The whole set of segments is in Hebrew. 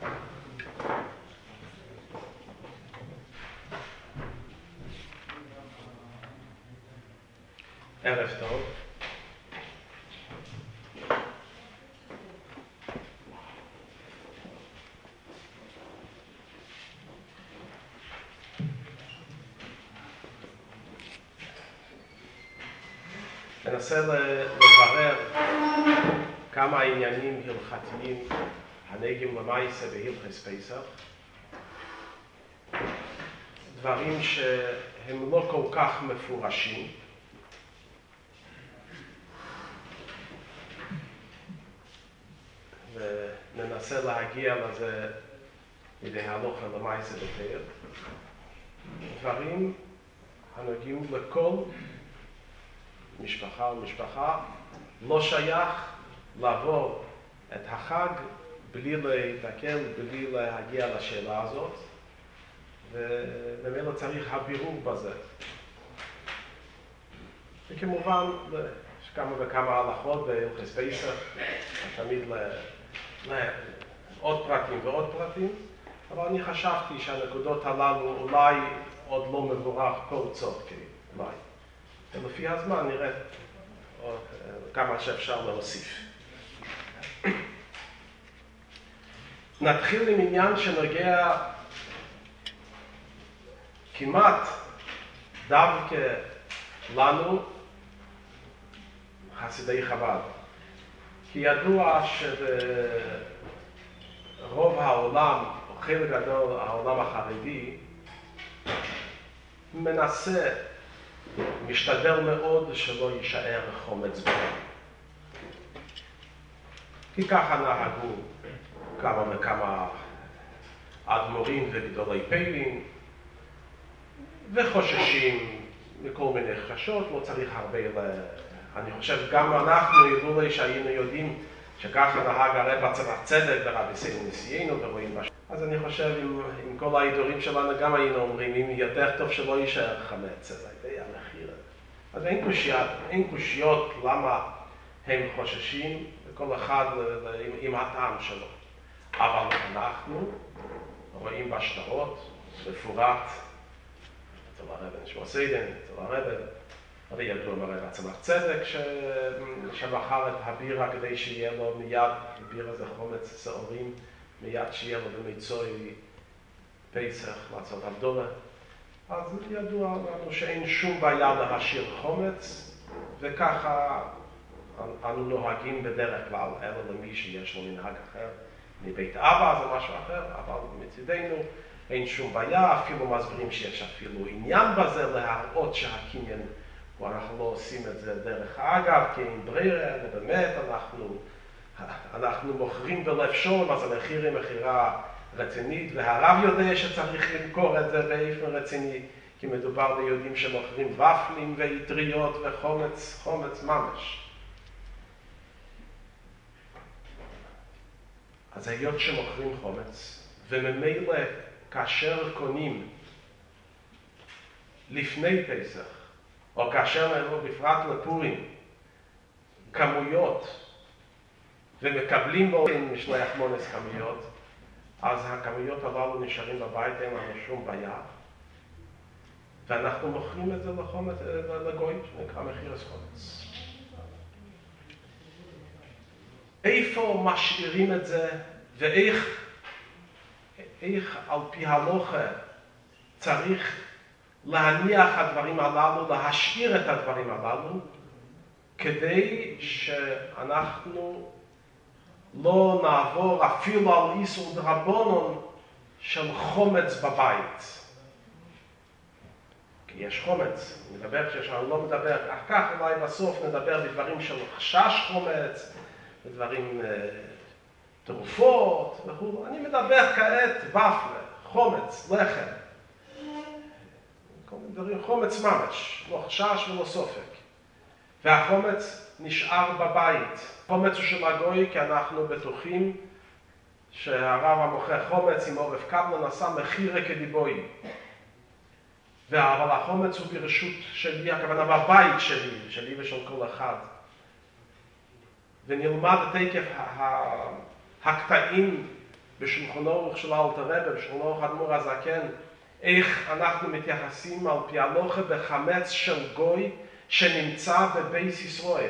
ערב טוב. ננסה לברר כמה עניינים הלכתיים הנוגעים למעשה בהלכות פסח. דברים שהם לא כל כך מפורשים. וננסה להגיע לזה לידי הלכה למעשה בתורה. דברים הנוגעים לכל משפחה ומשפחה, לא שייך לעבור את החג בלי להתקל, בלי להגיע לשאלה הזאת, ובאמת צריך הבירור בזה. וכמובן, יש כמה וכמה הלכות בהלכות פסח, תמיד לעוד פרטים ועוד פרטים, אבל אני חשבתי שהנקודות הללו אולי עוד לא מבורך כל צורך, אולי. ולפי הזמן נראה כמה שאפשר להוסיף. נתחיל עם עניין שנוגע כמעט דווקא לנו, חסידי חב"ד. כי ידוע שברוב העולם, או חלק גדול העולם החרדי, מנסה, משתדל מאוד שלא יישאר חומץ בעם. כי ככה נהגו כמה וכמה אדמו"רים וגדולי פיילים, וחוששים מכל מיני חששות, לא צריך הרבה אני חושב גם אנחנו ידעו לי שהיינו יודעים שככה נהג הרב הצמח צדק ורבי סייל נשיאנו ורואים משהו. אז אני חושב עם כל ההידורים שלנו גם היינו אומרים אם יותר טוב שלא יישאר חמץ, זה היה מחיר. אז אין קושיות למה הם חוששים, וכל אחד עם הטעם שלו. אבל אנחנו רואים בשטרות, מפורט, אצל הרב נשמע סיידן, אצל הרב, הרי ידוע מראה הצמח צדק שמכר את הבירה כדי שיהיה לו מיד, בירה זה חומץ שעורים, מיד שיהיה לו במיצוי פסח, מצות הבדולה. אז ידוע לנו שאין שום בעיה להשאיר חומץ, וככה אנו נוהגים בדרך כלל, אלא למי שיש לו מנהג אחר. מבית אבא זה משהו אחר, אבל מצידנו אין שום בעיה, אפילו מסבירים שיש אפילו עניין בזה להראות שהקניין, ואנחנו לא עושים את זה דרך אגב, כי אין ברירה, ובאמת אנחנו מוכרים בלב שום, אז המחיר היא מחירה רצינית, והרב יודע שצריך למכור את זה באופן רציני, כי מדובר ביהודים שמוכרים ופלים ויטריות וחומץ, חומץ ממש. אז היות שמוכרים חומץ, וממילא כאשר קונים לפני פסח, או כאשר בפרט לפורים, כמויות, ומקבלים באופן משלח מונס כמויות, אז הכמויות הללו נשארים בבית, אין לנו שום בעיה. ואנחנו מוכרים את זה לגוי, שנקרא מחיר חומץ. איפה משאירים את זה, ואיך על פי הלכה צריך להניח הדברים הללו, להשאיר את הדברים הללו, כדי שאנחנו לא נעבור אפילו על איסור דרבנן של חומץ בבית. כי יש חומץ, אני לא מדבר, אחר כך אולי בסוף נדבר בדברים של חשש חומץ, בדברים תרופות וכו'. אני מדבר כעת ופלה, חומץ, לחם. כל מיני דברים, חומץ ממש, לא חשש ולא סופק. והחומץ נשאר בבית. חומץ הוא של הגוי כי אנחנו בטוחים שהרב המוכר חומץ עם עורף קבלן עשה מחיר כדיבוי. אבל החומץ הוא ברשות שלי, הכוונה בבית שלי ושל כל אחד. ונלמד תקף הקטעים בשולחן אורך של אלתר רבי, בשולחן אורך האדמו"ר הזקן, איך אנחנו מתייחסים על פי הלכה בחמץ של גוי שנמצא בבית ישראל.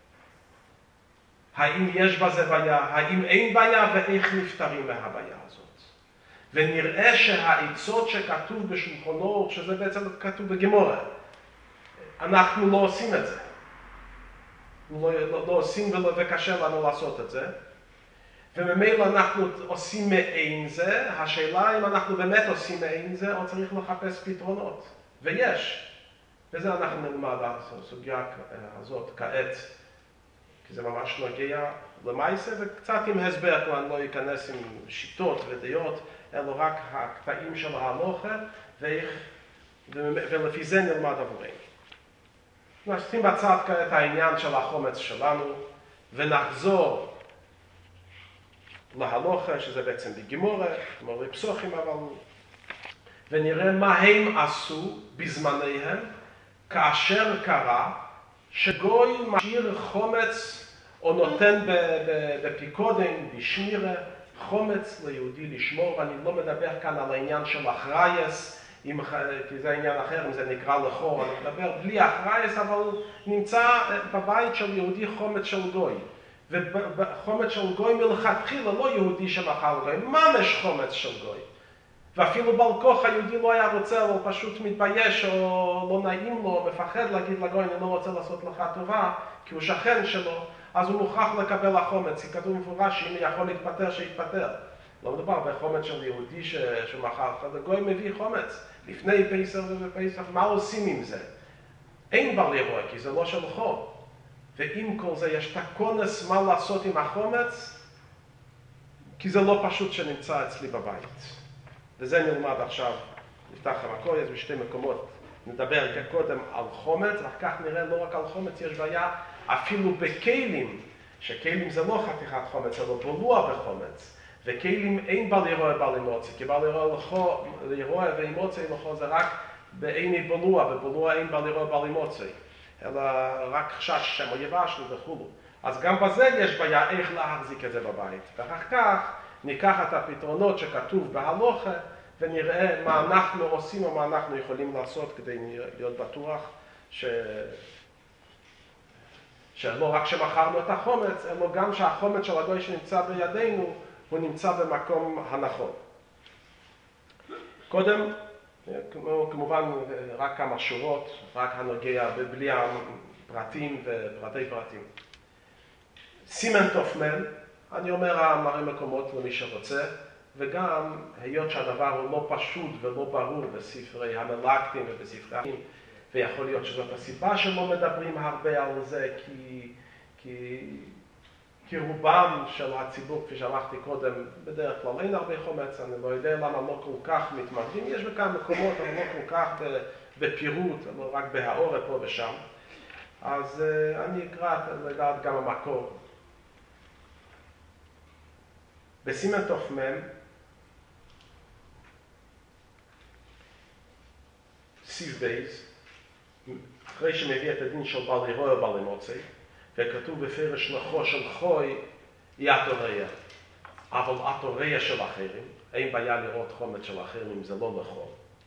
האם יש בזה בעיה, האם אין בעיה, ואיך נפטרים מהבעיה הזאת. ונראה שהעצות שכתוב בשולחן אורך, שזה בעצם כתוב בגמרא, אנחנו לא עושים את זה. לא עושים וקשה לנו לעשות את זה. וממילא אנחנו עושים מעין זה, השאלה אם אנחנו באמת עושים מעין זה, או צריך לחפש פתרונות. ויש. וזה אנחנו נלמד על הסוגיה הזאת כעת, כי זה ממש נוגע למעשה, וקצת עם הסבר, כלומר לא ייכנס עם שיטות ודעות, אלא רק הקטעים של ההלכה, ולפי זה נלמד עבורנו. נשים בצד כעת העניין של החומץ שלנו, ונחזור להלכה, שזה בעצם בגמרא, גמרא פסוחים, ונראה מה הם עשו בזמניהם, כאשר קרה שגוי משאיר חומץ או נותן בפיקודן, בשמירה, חומץ ליהודי לשמור, ואני לא מדבר כאן על העניין של אחרייס, כי זה עניין אחר, אם זה נקרא לחור, אני מדבר בלי אחרייס, אבל נמצא בבית של יהודי חומץ של גוי. וחומץ של גוי מלכתחילה, לא יהודי שמכר לגוי, ממש חומץ של גוי. ואפילו בעל כוח היהודי לא היה רוצה, או פשוט מתבייש, או לא נעים לו, או מפחד להגיד לגוי, אני לא רוצה לעשות לך טובה, כי הוא שכן שלו, אז הוא מוכרח לקבל החומץ, כי כתוב מפורש שאם הוא יכול להתפטר, שיתפטר. לא מדובר בחומץ של יהודי שמכר, הגוי מביא חומץ, לפני פסח ובפסח, מה עושים עם זה? אין בר לרוע, כי זה לא שלכו. ועם כל זה יש תקונס מה לעשות עם החומץ, כי זה לא פשוט שנמצא אצלי בבית. וזה נלמד עכשיו, נפתח המקור, יש בשתי מקומות, נדבר קודם על חומץ, ואחר כך נראה לא רק על חומץ, יש בעיה אפילו בכלים, שכלים זה לא חתיכת חומץ, אלא בולוע בחומץ, וכלים אין בה לרוע בה למוציא, כי בה לרוע ואימוציא לכו זה רק בעיני בולוע, ובולוע אין בה לרוע בה למוציא, אלא רק חשש שם או יבשנו וכו'. אז גם בזה יש בעיה איך להחזיק את זה בבית, ואחר כך ניקח את הפתרונות שכתוב בהלכה, ונראה מה אנחנו עושים או מה אנחנו יכולים לעשות כדי להיות בטוח שלא רק שמכרנו את החומץ, אלא גם שהחומץ של הגוי שנמצא בידינו, הוא נמצא במקום הנכון. קודם, כמובן רק כמה שורות, רק הנוגע בלי הפרטים ופרטי פרטים. סימן תופמן, אני אומר מראה מקומות למי שרוצה, וגם היות שהדבר הוא לא פשוט ולא ברור בספרי המלאקטים ובספרי אחרים, ויכול להיות שזאת הסיבה שלא מדברים הרבה על זה, כי רובם של הציבור, כפי שאמרתי קודם, בדרך כלל אין הרבה חומץ, אני לא יודע למה לא כל כך מתמקדים, יש בכמה מקומות, אבל לא כל כך בפירוט, אבל רק בהאורת פה ושם. אז אני אקרא לדעת גם המקור. בסימן תופמן, סיב בייס, אחרי שמביא את הדין של בעל לרוע ובעל למוציא, וכתוב בפרש נחו של חוי, היא התוריה. אבל התוריה של אחרים, אין בעיה לראות חומץ של אחרים, זה לא נכון.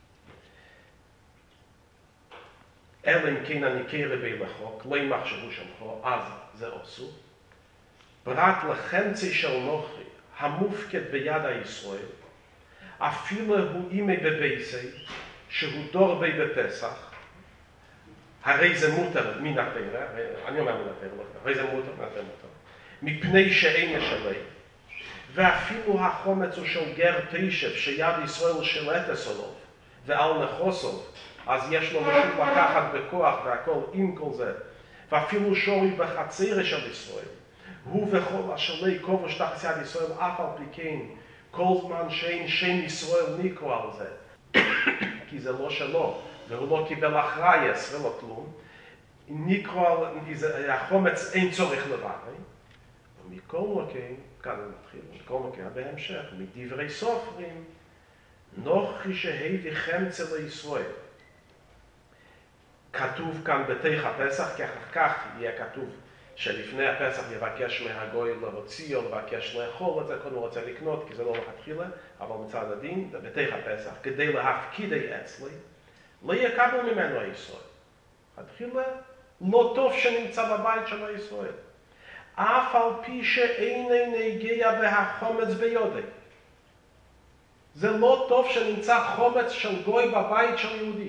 אלא אם כן אני קרא בי לחוק, לא ימחשבו שמחו, אז זה עשו. פרט לחמצי של נוכרי, המופקד ביד הישראל, אפילו הוא אימי בבייסי, שהוא דור בי בפסח, הרי זה מותר מן התורה, אני אומר מן התורה, הרי זה מותר מן התורה, מפני שאין ישלי, ואפילו החומץ הוא של גר תשב, שיד ישראל שלטס עליו, ועל נחוסו, אז יש לו משהו לקחת בכוח והכל עם כל זה, ואפילו שורי בחציר של ישראל, הוא וכל השלי כובש תחת יד ישראל, אף על פי כן, כל זמן שאין שם ישראל ניקו על זה, כי זה לא שלו, והוא לא קיבל אחרייס ולא כלום, ניקו על החומץ אין צורך לברי, ומכל מקום, כאן נתחיל, מכל מקום בהמשך, מדברי סופרים, נוכרי שהביא חמצה לישראל. כתוב כאן בתיך הפסח, כי אחר כך יהיה כתוב שלפני הפסח יבקש מהגוי להוציא או לבקש לאכול את זה, קודם הוא רוצה לקנות, כי זה לא לכתחילה, אבל מצד הדין, זה בתוך הפסח, כדי להפקידי אצלי, לא יקבל ממנו הישראל. התחילה לא טוב שנמצא בבית של הישראל. אף על פי שאיני נגיע בהחומץ ביודי. זה לא טוב שנמצא חומץ של גוי בבית של יהודי.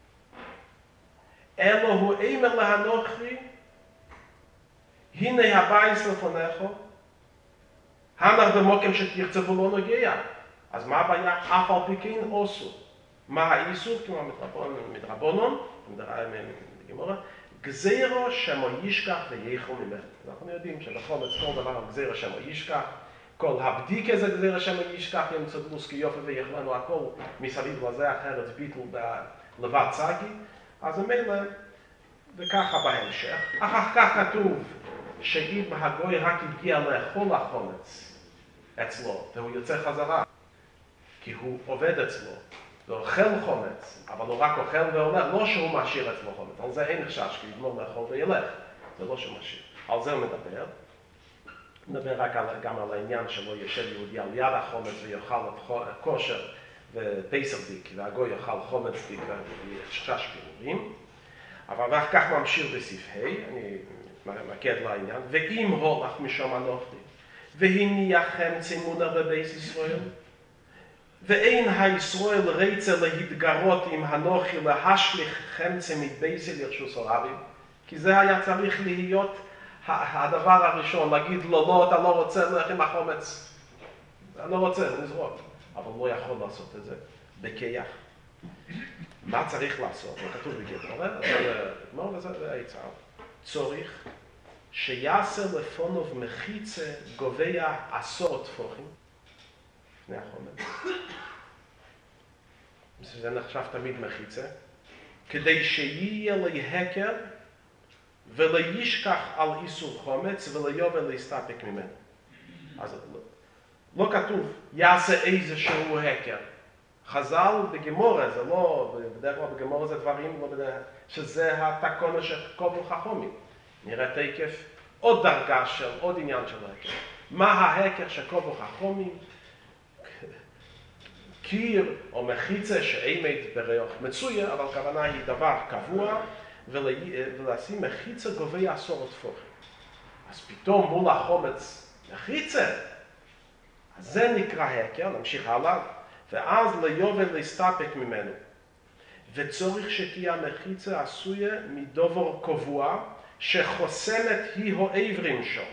אלא הוא אמר להנוכרי, הנה הבייס לפניך, הנח במוקם שתרצה ולא נגיע. אז מה הבעיה? אף על פי כן עשו. מה האיסור? כמו מדרבנון, מגמרא, גזירו שמו ישכח ויאכל ממנו. אנחנו יודעים שבחומץ כל דבר גזירו שמו ישכח, כל הבדיקה זה גזירו שמו ישכח, ימצא דלוסקי יופי ויאכלנו הכל מסביב לזה, אחרת ביטל לבד צגי. אז ממילא, וככה בהמשך. אחר כך כתוב שאם הגוי רק הגיע לאכול החומץ אצלו, והוא יוצא חזרה, כי הוא עובד אצלו, הוא אוכל חומץ, אבל הוא רק אוכל והולך, לא שהוא משאיר אצלו חומץ, על זה אין חשש, כי יגמור לאכול וילך, זה לא שהוא משאיר. על זה הוא מדבר. מדבר רק גם על העניין שלא יושב יהודי על יד החומץ ויאכל את כושר ופסרדיק, והגוי יאכל חומץ דיק וישחש פירורים. אבל אחר כך ממשיך בסעיף ה', אני מקד לעניין, ואם הולך משום אנוכי, והניחם צימונה בבייס ישראל, ואין הישראל רצה להתגרות עם הנוכי להשליך חמצה מבייסי לרשוס הרבים, כי זה היה צריך להיות הדבר הראשון, להגיד לו, לא, אתה לא רוצה ללכת עם החומץ, אני לא רוצה, נזרוק, אבל לא יכול לעשות את זה בכיח. מה צריך לעשות? זה כתוב בגמרא, וזה העצה. צורך שיעשה לפונו מחיצה גובע 10 טפוחים לפני החומץ. זה נחשב תמיד מחיצה. כדי שיהיה להיקר ולישכח על איסור חומץ וליובל להסתפק ממנו. אז לא כתוב יעשה איזשהו הקר. חז"ל בגמרא, זה לא, בדרך כלל בגמרא זה דברים, שזה התקונה שקובו חכמים. נראה תקף עוד דרגה של, עוד עניין של ההקר. מה ההקר שקובו חכמים? קיר או מחיצה שעמד בריח מצויה, אבל הכוונה היא דבר קבוע, ולשים מחיצה גובה 10 טפוחים. אז פתאום מול החומץ מחיצה, אז זה נקרא הקר, נמשיך הלאה. ואז ליובל להסתפק ממנו. וצורך שתהיה המחיצה עשויה מדובר קבוע שחוסמת היא העברים שם.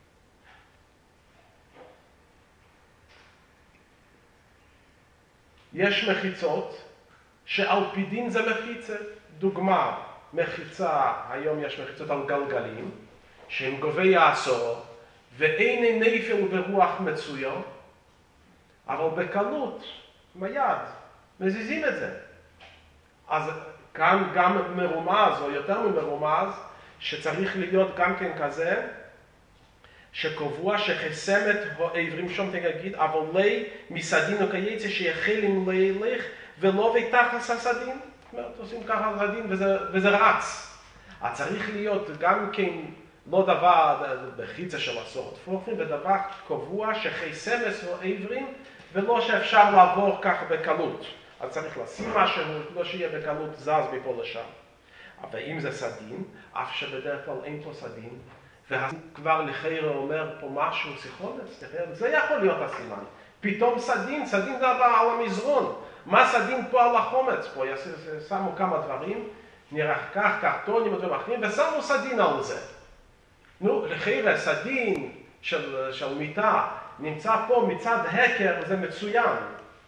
יש מחיצות שעל פי דין זה מחיצה. דוגמה, מחיצה, היום יש מחיצות על גלגלים, שהם גובה 10 ואין נפל ברוח מצויה, אבל בקלות, מיד, מזיזים את זה. אז כאן גם מרומז, או יותר ממרומז, שצריך להיות גם כן כזה, שקובוע שחסמת העברים שם תגיד, אבל לי מסדין או קייצה שיחלים לילך, ולא ותחס הסדין. זאת אומרת, עושים ככה סדין וזה רץ. אז צריך להיות גם כן לא דבר בחיצה של 10 טפוחים, ודבר קבוע שחסמת העברים, ולא שאפשר לעבור כך בקלות. אז צריך לשים משהו, לא שיהיה בקלות זז מפה לשם. אבל אם זה סדין, אף שבדרך כלל אין פה סדין, וכבר לחיירה אומר פה משהו סיכונס, זה יכול להיות הסימן. פתאום סדין זה דבר על המזרון. מה סדין פה על החומץ? פה שמו כמה דברים, נראה כך, קרטונים ודברים אחרים, ושמו סדין על זה. נו, לחיירה סדין של מיטה, נמצא פה מצד הקר, זה מצוין.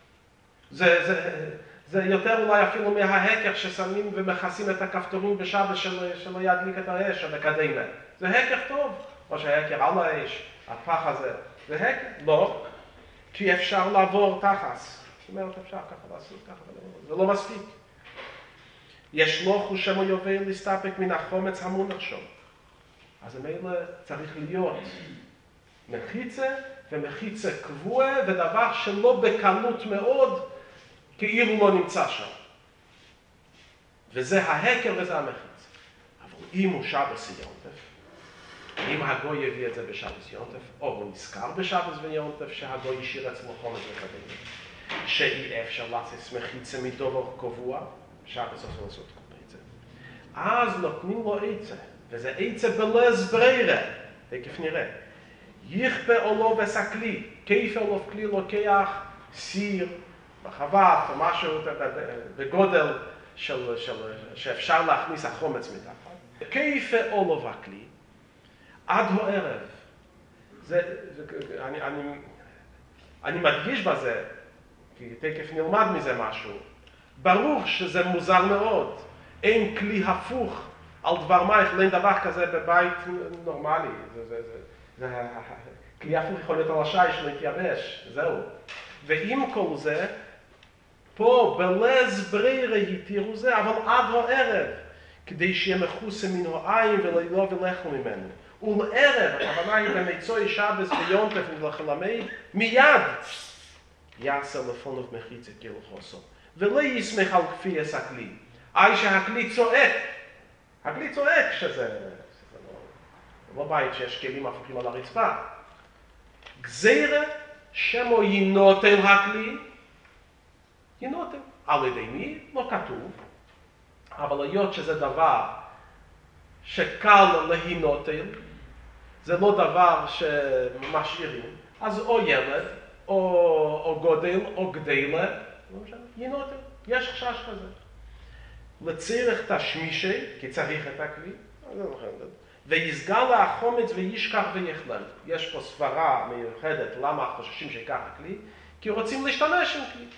זה יותר אולי אפילו מההקר ששמים ומכסים את הכפתורים בשבת שלא ידליק את האש המקדמת. זה הקר טוב. או שההקר על האש, הפח הזה. זה הקר? לא. כי אפשר לעבור תחס. זאת אומרת, אפשר ככה לעשות ככה. זה לא מספיק. יש לו חושמו יובל להסתפק מן החומץ המונח שם. אז המילא צריך להיות מחיצה, ומחיצה קבוע, ודבר שלא בקלות מאוד, כאילו לא נמצא שם. וזה ההקר וזה המחיצה. אבל אם הוא שבס יונטף, אם הגוי הביא את זה בשבס יונטף, או הוא נזכר בשבס ויונטף שהגוי השאיר אצלו חומץ וקדמי, שאי אפשר לעשות מחיצה מדובר קבוע, שבס עושה לעשות קופצה. אז נותנים לו עצה, וזה עצה בלז ברירה, תכף נראה. יכפה עולו וסקלי, כיפה עולו כלי לוקח סיר, בחוות או משהו בגודל שאפשר להכניס החומץ מתחת. כיפה עולו וכלי, עד הערב. אני מדגיש בזה, כי תכף נלמד מזה משהו. ברור שזה מוזר מאוד. אין כלי הפוך על דבר מייך, אין דבר כזה בבית נורמלי. כלי הפוך יכול להיות על השיש להתייבש, זהו. ועם כל זה, פה בלז ברירה יתירו זה, אבל עד הערב, כדי שיהיה מחוסה מן העין ולא ולכו ממנו. ולערב, הכוונה היא במצוי שבס ויונטף ולחלמי, מיד יעשה לפונות מחיצת כאילו חוסו. ולא יסמך על כפייס הכלי. שהכלי צועק. הכלי צועק שזה לא בית שיש כלים הפוכים על הרצפה. גזירה שמו ינוטל הכלי. ינוטל. על ידי מי? לא כתוב. אבל היות שזה דבר שקל להינוטל, זה לא דבר שמשאירים, אז או ילד, או גודל, או גדלה, ינוטל, יש חשש כזה. לצריך תשמישי, כי צריך את הכלי, ויסגר לה החומץ וישכח ויכלל. יש פה סברה מיוחדת למה חוששים שיקח הכלי, כי רוצים להשתמש עם כלי.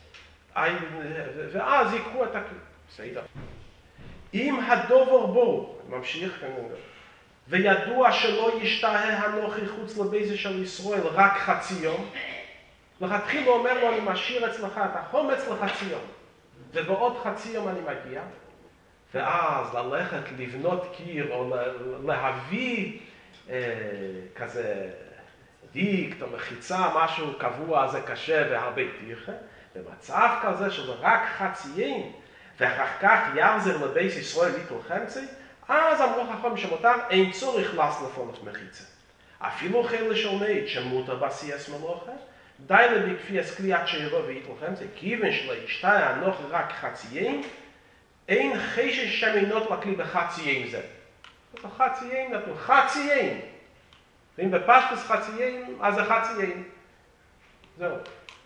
ואז יקחו את הכלי. בסדר. אם הדובר בו, ממשיך כאן, וידוע שלא ישתהה הנוכי חוץ לבייזה של ישראל רק חצי יום, לכתחילה אומר לו, אני משאיר אצלך את החומץ לחצי יום, ובעוד חצי יום אני מגיע, ואז ללכת לבנות קיר, או להביא כזה דיקט או מחיצה, משהו קבוע, זה קשה והרבה תיכה, במצב כזה שזה רק חציים, ואחר כך יחזר לבייס ישראל ליטל חמצי, אז אמרו חכמים שמותר, אין צורך לפונות מחיצה. אפילו חיל לשלמד שמותר בעשייס מלוכה, די לבכפייס כלי עד שירו ויטל חמצי, כיוון שלהשתהה הנוכי רק חציים, אין חשש שמינות לכלי בחציים זה. חציים נתנו, חציים. ואם בפשטוס חציים, אז זה חציים. זהו.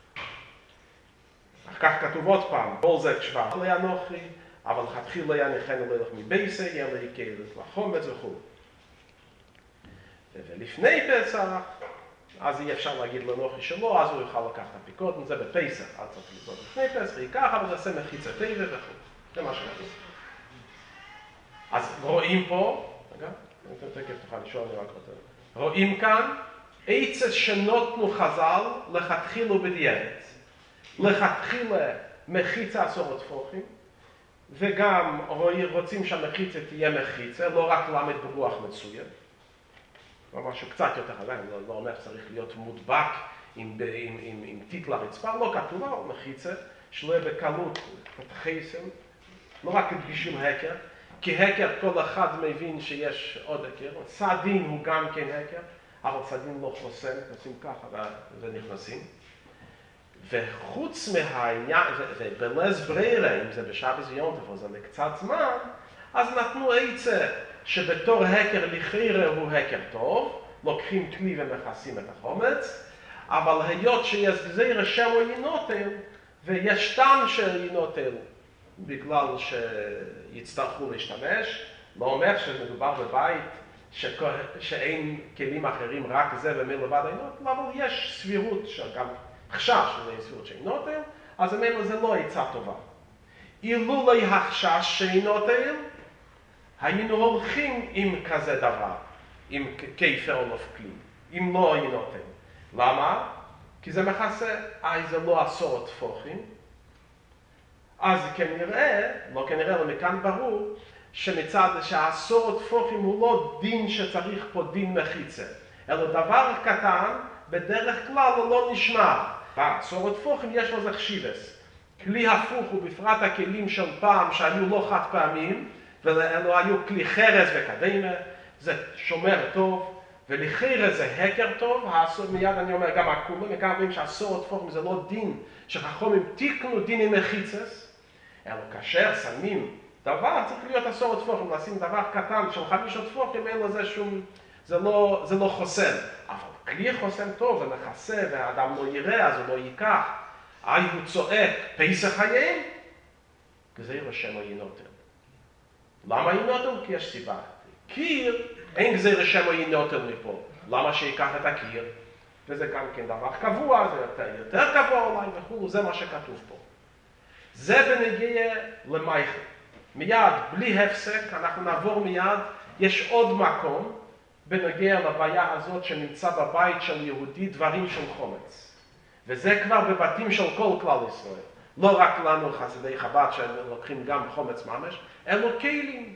אחר כך כתוב עוד פעם, כל זה כשבא עלי הנוכי, אבל לכתחילה יניחנו ללך מבייסה, יהיה להיקלת לחומץ וכו'. ולפני פסח, אז אי אפשר להגיד לנוכי שלו, אז הוא יוכל לקחת הפיקודן, זה בפסח, אז צריך לזאת לפני פסח, ייקח, אבל זה עושה מחיצה טבע וכו'. זה מה שכתוב. אז רואים פה, רגע, תכף תוכל לשאול אני רק רוצה. רואים כאן, עצס שנותנו חז"ל לכתחילו בדיעבד. לכתחילה מחיצה עשרות טפוחים, וגם רוצים שהמחיצה תהיה מחיצה, לא רק למד ברוח מצויה. משהו קצת יותר חזק, לא אומר שצריך להיות מודבק עם תיק לרצפה, לא כתוב, אבל מחיצה, שלא יהיה בקלות פתחסם, לא רק בשביל הקר, כי הקר כל אחד מבין שיש עוד הקר, סדין הוא גם כן הקר, אבל סדין לא חוסם, עושים ככה ונכנסים. וחוץ מהעניין, ובלז ברירה, אם זה בשבס ויונטף, זה לקצת זמן, אז נתנו עצה שבתור הקר לחירה הוא הקר טוב, לוקחים כלי ומכסים את החומץ, אבל היות שיש גזירה שלו ינוטל, ויש טעם של ינוטל, בגלל שיצטרכו להשתמש, לא אומר שמדובר בבית שאין כלים אחרים, רק זה ומלבד ינוטל, אבל יש סבירות שגם חשש שזה סבירות שינוטל, אז אמרנו זה לא עצה טובה. אילולא החשש שינוטל, היינו הולכים עם כזה דבר, עם כיפה או כלי, אם לא ינוטל. למה? כי זה מכסה, זה לא עשרות טפוחים, אז כנראה, לא כנראה, אבל מכאן ברור, שמצד שהעשרות טפוחים הוא לא דין שצריך פה דין מחיצה, אלא דבר קטן, בדרך כלל הוא לא נשמע. בעשרות טפוחים יש לזה חשיבס. כלי הפוך הוא בפרט הכלים של פעם שהיו לא חד פעמים, ואלו היו כלי חרס וקדמה, זה שומר טוב, ולחירה זה הקר טוב, מיד אני אומר גם הכולם, וגם אומרים שהסורת פורם זה לא דין, שחכמים תיקנו דינים מחיצס, אלא כאשר שמים דבר, צריך להיות הסורת פורם, לשים דבר קטן של 5 טפוחים, אין לזה שום, זה לא חוסם. אבל כלי חוסם טוב, זה מכסה, והאדם לא יראה, אז הוא לא ייקח. הוא צועק, פסח חיים, גזיר השם ינותן. למה ינותן? כי יש סיבה. קיר, אין גזיר השם ינותן מפה. למה שיקח את הקיר? וזה גם כן דבר קבוע, זה יותר קבוע אולי וכו', זה מה שכתוב פה. זה בנגיע למייכל. מיד, בלי הפסק, אנחנו נעבור מיד, יש עוד מקום בנגיע לבעיה הזאת שנמצא בבית של יהודי, דברים של חומץ. וזה כבר בבתים של כל כלל ישראל. לא רק לנו חסידי חב"ד שלוקחים גם חומץ ממש, אלו כלים.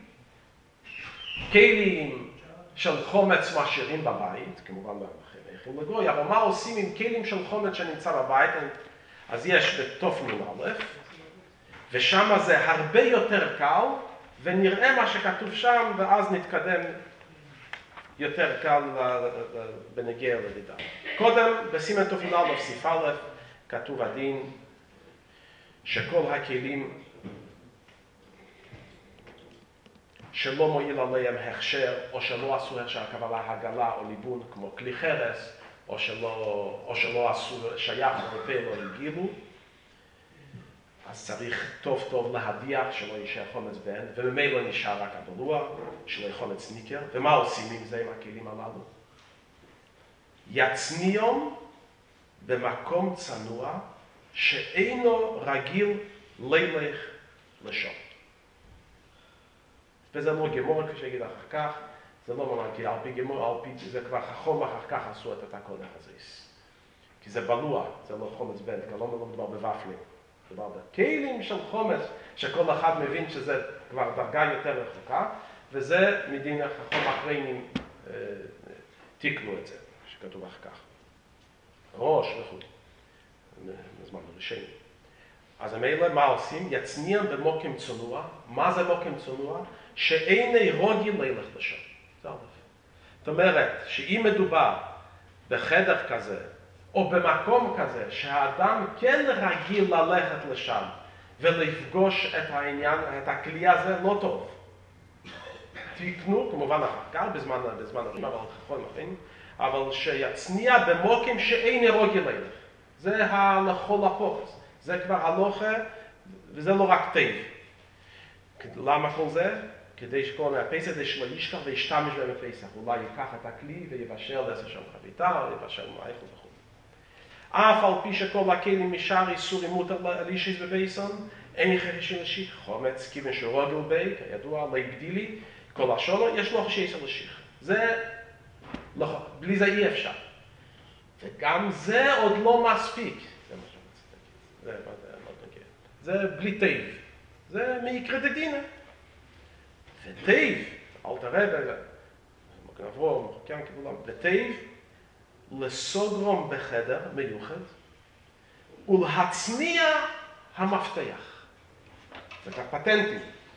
כלים של חומץ משאירים בבית, כמובן במחים לגוי, אבל מה עושים עם כלים של חומץ שנמצא בבית? אז יש בתוף נ"א, ושם זה הרבה יותר קל, ונראה מה שכתוב שם, ואז נתקדם יותר קל בנגיע לדידה. קודם, בסימן תוף נ"א סעיף א', כתוב הדין שכל הכלים שלא מועיל עליהם הכשר, או שלא עשו הכשר, הכוונה הגלה או ליבון, כמו כלי חרס, או שלא עשו שייך לפה או לגילו, אז צריך טוב טוב להדיח שלא יישאר חומץ בהן, וממילא נשאר רק הבלוע, שלא יהיה חומץ ניקר. ומה עושים עם זה, עם הכלים הללו? יצניום במקום צנוע, שאינו רגיל לילך לשון. וזה לא גמור, כפי שיגיד אחר כך, זה לא ממש, כי על פי גמור, על פי זה כבר חכום אחר כך עשו את הקודח הזה. כי זה בלוע, זה לא חומץ בן, כי לא מדובר בוואפלים. מדובר בכלים של חומץ, שכל אחד מבין שזה כבר דרגה יותר רחוקה, וזה מדין החכום אחריינים תיקנו את זה, שכתוב אחר כך. ראש וכו'. בזמן הראשון. אז המילא מה עושים? יצניע במוקם צנוע. מה זה מוקם צנוע? שאיני רוגיל לילך לשם. זה א'. זאת אומרת, שאם מדובר בחדר כזה, או במקום כזה, שהאדם כן רגיל ללכת לשם, ולפגוש את העניין, את הכלי הזה, לא טוב. תקנו, כמובן אחר כך, בזמן הראשון, אבל חכון מבין, אבל שיצניע במוקם שאיני רוגיל לילך. זה הלכו לפוחס. זה כבר הלוכה, וזה לא רק טייב. למה כל זה? כדי שכל הפסח זה שלא ישכח וישתמש בהם בפסח. אולי ייקח את הכלי ויבשל לעשה שם חביתה, או יבשל מייכל וכו'. אף על פי שכל הכלים משאר איסורים מותר לישיס בבייסון, אין חשי לשיך, חומץ, כיוון שרוגל בי, כידוע, לא יגדילי, כל השונו, יש לו חשי לשיך. זה, לא, בלי זה אי אפשר. וגם זה עוד לא מספיק. זה בלי טייב. זה מיקרא דדינא. וטייב, אל תראה, מגן אברהם, מחכם כבולם, וטייב, לסוגרום בחדר מיוחד, ולהצניע המפתח. זה כפטנטים.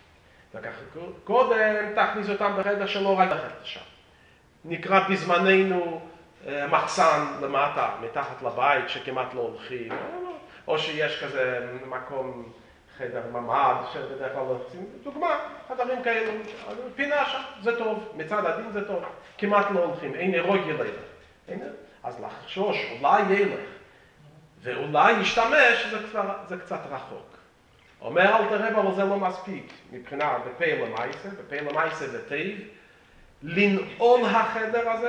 קודם תכניס אותם בחדר שלא רק ללכת לשם. נקרא בזמננו מחסן למטה, מתחת לבית, שכמעט לא הולכים. או שיש כזה מקום, חדר ממ"ד, שבדרך כלל לא הולכים. דוגמה, חדרים כאלו, פינה שם, זה טוב. מצד הדין זה טוב. כמעט לא הולכים, אין רוג ילך. אז לחשוש, אולי ילך, ואולי ישתמש, זה קצת רחוק. אומר אל תראה, אבל זה לא מספיק. מבחינה בפה למעשה וטייב, לנעול החדר הזה,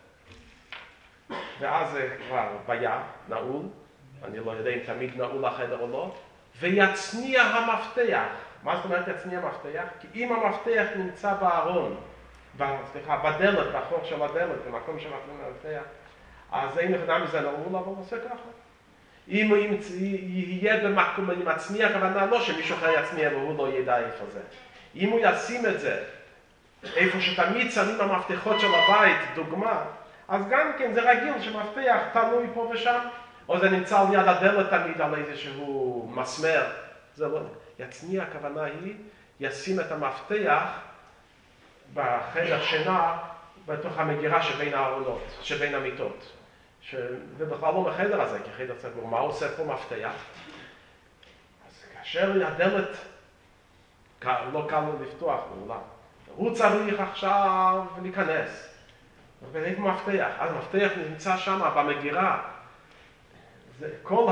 ואז זה כבר בעיה, נעול, אני לא יודע אם תמיד נעול החדר או לא, ויצניע המפתח. מה זאת אומרת יצניע המפתח? כי אם המפתח נמצא בארון, בדלת, בחור של הדלת, במקום שמתאים למפתח, אז אין נכנע מזה נעול, אבל הוא עושה ככה. אם הוא יהיה במקום, אני מצניע, הכוונה לא שמישהו אחר יצניע והוא לא ידע איפה זה. אם הוא ישים את זה, איפה שתמיד שמים המפתחות של הבית, דוגמה, אז גם כן זה רגיל שמפתח תלוי פה ושם, או זה נמצא על יד הדלת תמיד על איזשהו מסמר. זה לא, יצניע, הכוונה היא, ישים את המפתח בחדר שינה, בתוך המגירה שבין הארונות, שבין המיטות. ובכלל לא בחדר הזה, כי חדר סגור. מה עושה פה מפתח? אז כאשר הדלת לא קל לו לפתוח, הוא צריך עכשיו להיכנס. ואיפה מפתח? אז מפתח נמצא שם במגירה. כל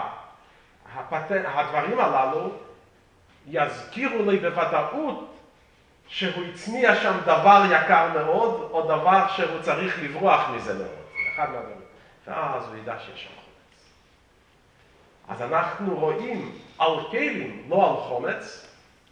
הדברים הללו יזכירו לי בוודאות שהוא הצניע שם דבר יקר מאוד, או דבר שהוא צריך לברוח מזה מאוד. אחד מהדברים. ואז הוא ידע שיש שם חומץ. אז אנחנו רואים על כלים, לא על חומץ,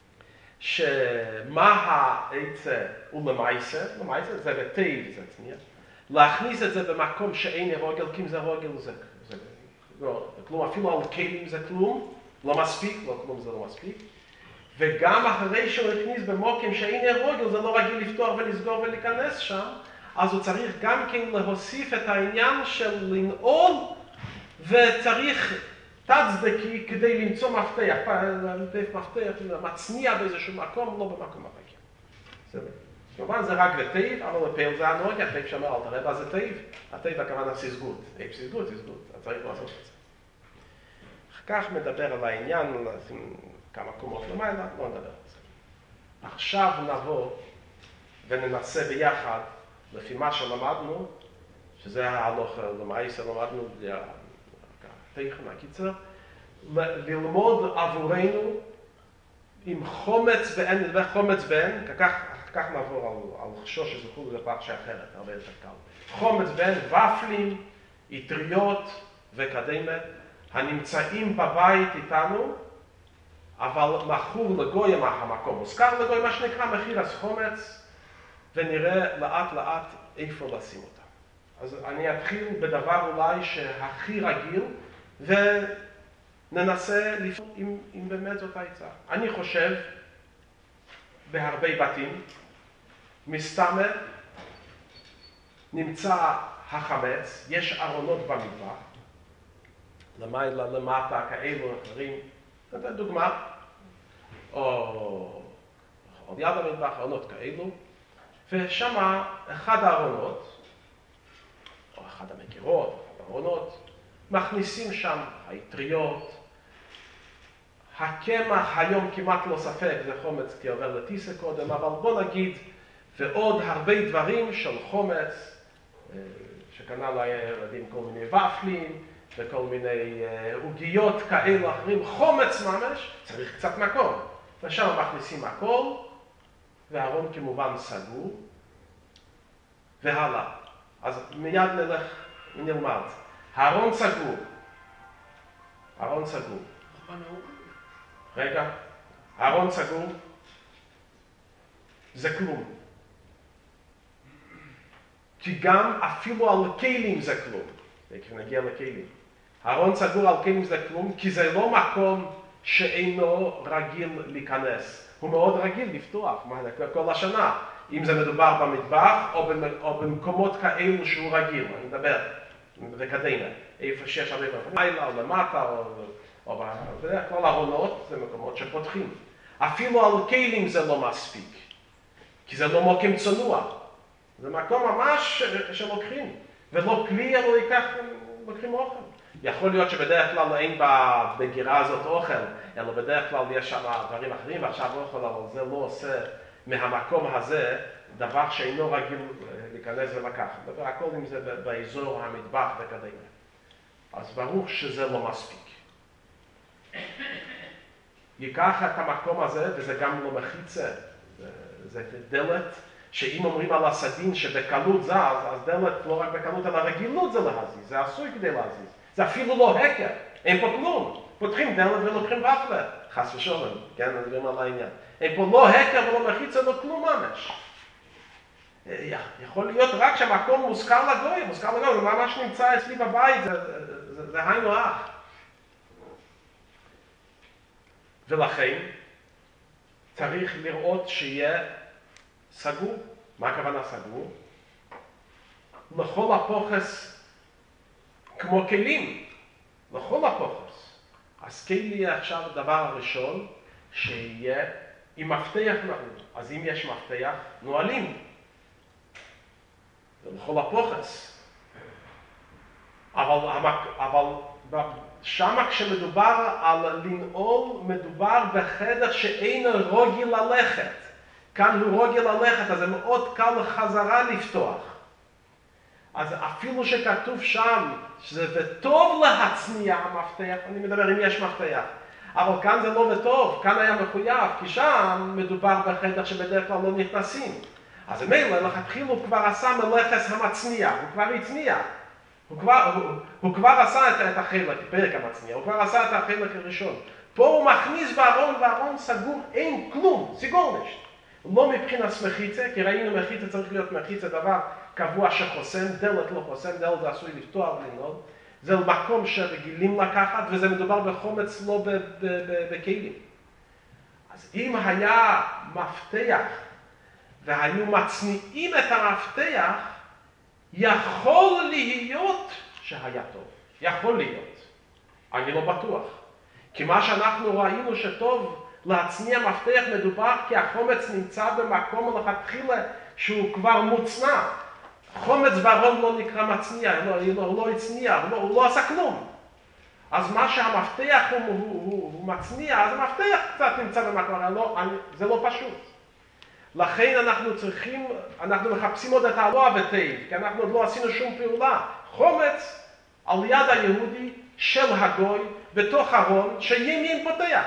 שמה העצה הוא למעשה, זה בטבע, זה צניע, להכניס את זה במקום שאין רוגל, כי אם זה רוגל זה כלום, אפילו על כלים זה כלום, לא מספיק, לא כלום זה לא מספיק, וגם אחרי שהוא הכניס במוקם שאין רוגל, זה לא רגיל לפתוח ולסגור ולהיכנס שם, אז הוא צריך גם כן להוסיף את העניין של לנעול, וצריך תצדקי כדי למצוא מפתח, מפתח מצניע באיזשהו מקום, לא במקום הרגיל. כמובן זה רק לטייב, אבל לפעיל זה הנוהג, הטייב שאומר, אל תראה, זה טייב. הטייב הכוונה סיסגות. טייב סיסגות, צריך לעשות את זה. אחר כך מדבר על העניין, לשים כמה קומות למעלה, לא נדבר על זה. עכשיו נבוא וננסה ביחד, לפי מה שלמדנו, שזה ההלוך למעשה, למדנו טייכן, הקיצר, ללמוד עבורנו עם חומץ ואין וחומץ ואין, כך נעבור על חשוש שזכו לזה פרשה אחרת, הרבה יותר קל. חומץ ואין, ופלים, יטריות וקדמה, הנמצאים בבית איתנו, אבל מכור לגוי המקום. מוזכר לגוי מה שנקרא מחיר חומץ, ונראה לאט לאט איפה לשים אותה. אז אני אתחיל בדבר אולי שהכי רגיל, וננסה לפעול אם באמת זאת העצה. אני חושב, בהרבה בתים, מסתמה, נמצא החמץ, יש ארונות במטבח, למעלה, למטה, כאלו אחרים, זאת דוגמה, או על יד המטבח, ארונות כאלו, ושם אחד הארונות, או אחד המגירות, הארונות, מכניסים שם היטריות. הקמח היום כמעט לא ספק, זה חומץ כי עובר לטיסה קודם, אבל בוא נגיד, ועוד הרבה דברים של חומץ, שקנה לילדים כל מיני ופלים, וכל מיני עוגיות כאלה אחרים, חומץ ממש, צריך קצת מקום. ושם מכניסים הכל, והארון כמובן סגור, והלאה. אז מיד נלך ונלמד. הארון סגור. הארון סגור. רגע, הארון סגור. זה כלום. כי גם אפילו על כלים זה כלום. נגיע לכלים. הארון סגור על כלים זה כלום, כי זה לא מקום שאינו רגיל להיכנס. הוא מאוד רגיל לפתוח, כל השנה. אם זה מדובר במטבח או במקומות כאלו שהוא רגיל, אני מדבר, וקדימה, איפה שיש הרבה במעלה או למטה, או בדרך כלל ארונות, זה מקומות שפותחים. אפילו על כלים זה לא מספיק, כי זה לא מוקם צנוע. זה מקום ממש שלוקחים, ולא כלי, אלא לוקחים אוכל. יכול להיות שבדרך כלל אין בגירה הזאת אוכל, אלא בדרך כלל יש שם דברים אחרים, ועכשיו אוכל, אבל זה לא עושה מהמקום הזה דבר שאינו רגיל להיכנס ולקחת. דבר הכל אם זה באזור המטבח וכדומה. אז ברור שזה לא מספיק. ייקח את המקום הזה, וזה גם לא מחיצה, זה דלת, שאם אומרים על הסדין שבקלות זז, אז דלת לא רק בקלות, אלא רגילות זה להזיז, זה עשוי כדי להזיז. זה אפילו לא הקר, אין פה כלום. פותחים דלת ולוקחים ופלה, חס ושלום, כן, נדברים על העניין. אין פה לא הקר ולא מחיצה, לא כלום ממש. יכול להיות רק שהמקום מוזכר לגוי, זה ממש נמצא אצלי בבית, זה היינו אח. ולכן צריך לראות שיהיה סגור. מה הכוונה סגור? לכל הפוחס כמו כלים, לכל הפוחס. אז כלי עכשיו הדבר הראשון שיהיה עם מפתח נעול. אז אם יש מפתח, נועלים. זה לכל הפוחס. אבל שמה כשמדובר על לנעול, מדובר בחדר שאינו רוגל ללכת. כאן הוא רוגל ללכת, אז זה מאוד קל לחזרה לפתוח. אז אפילו שכתוב שם שזה וטוב להצניע המפתח, אני מדבר אם יש מפתח, אבל כאן זה לא וטוב, כאן היה מחויב, כי שם מדובר בחדר שבדרך כלל לא נכנסים. אז מילא, לכתחילה הוא כבר עשה מלאכת המצניע, הוא כבר הצניע. הוא כבר עשה את החלק, פרק המצניע, הוא כבר עשה את החלק הראשון. פה הוא מכניס בארון, והארון סגור, אין כלום, סגור נשת. לא מבחינת מחיצה, כי ראינו מחיצה צריך להיות מחיצה דבר קבוע שחוסם, דלת לא חוסם, דלת זה עשוי לפתוח ולנעול. זה מקום שרגילים לקחת, וזה מדובר בחומץ לא בכלים. אז אם היה מפתח, והיו מצניעים את המפתח, יכול להיות שהיה טוב. יכול להיות. אני לא בטוח. כי מה שאנחנו ראינו שטוב להצניע מפתח מדובר כי החומץ נמצא במקום לכתחילה שהוא כבר מוצנע. חומץ בארון לא נקרא מצניע, הוא לא הצניע, הוא לא עשה כלום. אז מה שהמפתח הוא מצניע, אז המפתח קצת נמצא במקום, זה לא פשוט. לכן אנחנו מחפשים עוד את הלא הווטייב, כי אנחנו עוד לא עשינו שום פעולה. חומץ על יד היהודי של הגוי בתוך ארון שימין פותח.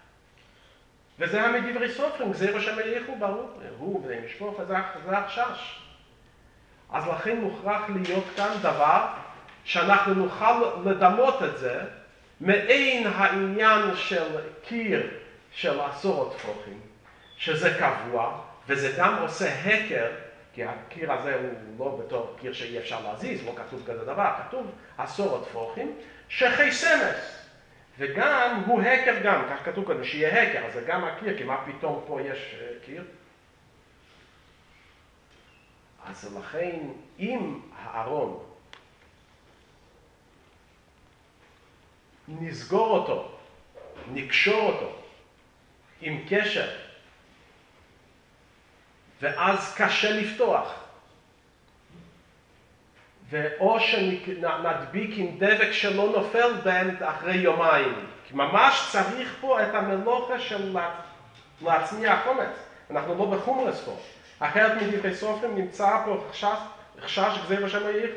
וזה המדברי סופרים, גזירו שמייחו ברור, הוא בני משפוך, זה החשש. אז לכן מוכרח להיות כאן דבר שאנחנו נוכל לדמות את זה מעין העניין של קיר של עשרות טפוחים, שזה קבוע, וזה גם עושה הקר, כי הקיר הזה הוא לא בתור קיר שאי אפשר להזיז, לא כתוב כזה דבר, כתוב עשרות טפוחים, שחסמס. וגם הוא הקר גם, כך כתוב כאן, שיהיה הקר, אז זה גם הקיר, כי מה פתאום פה יש קיר? אז לכן, אם הארון נסגור אותו, נקשור אותו עם קשר, ואז קשה לפתוח, ואו שנדביק עם דבק שלא נופל בהם אחרי יומיים. כי ממש צריך פה את המלוכה של להצניע החומץ. אנחנו לא בחומרס פה. אחרת מדברי סופרים נמצא פה חשש גזירו שמייחו.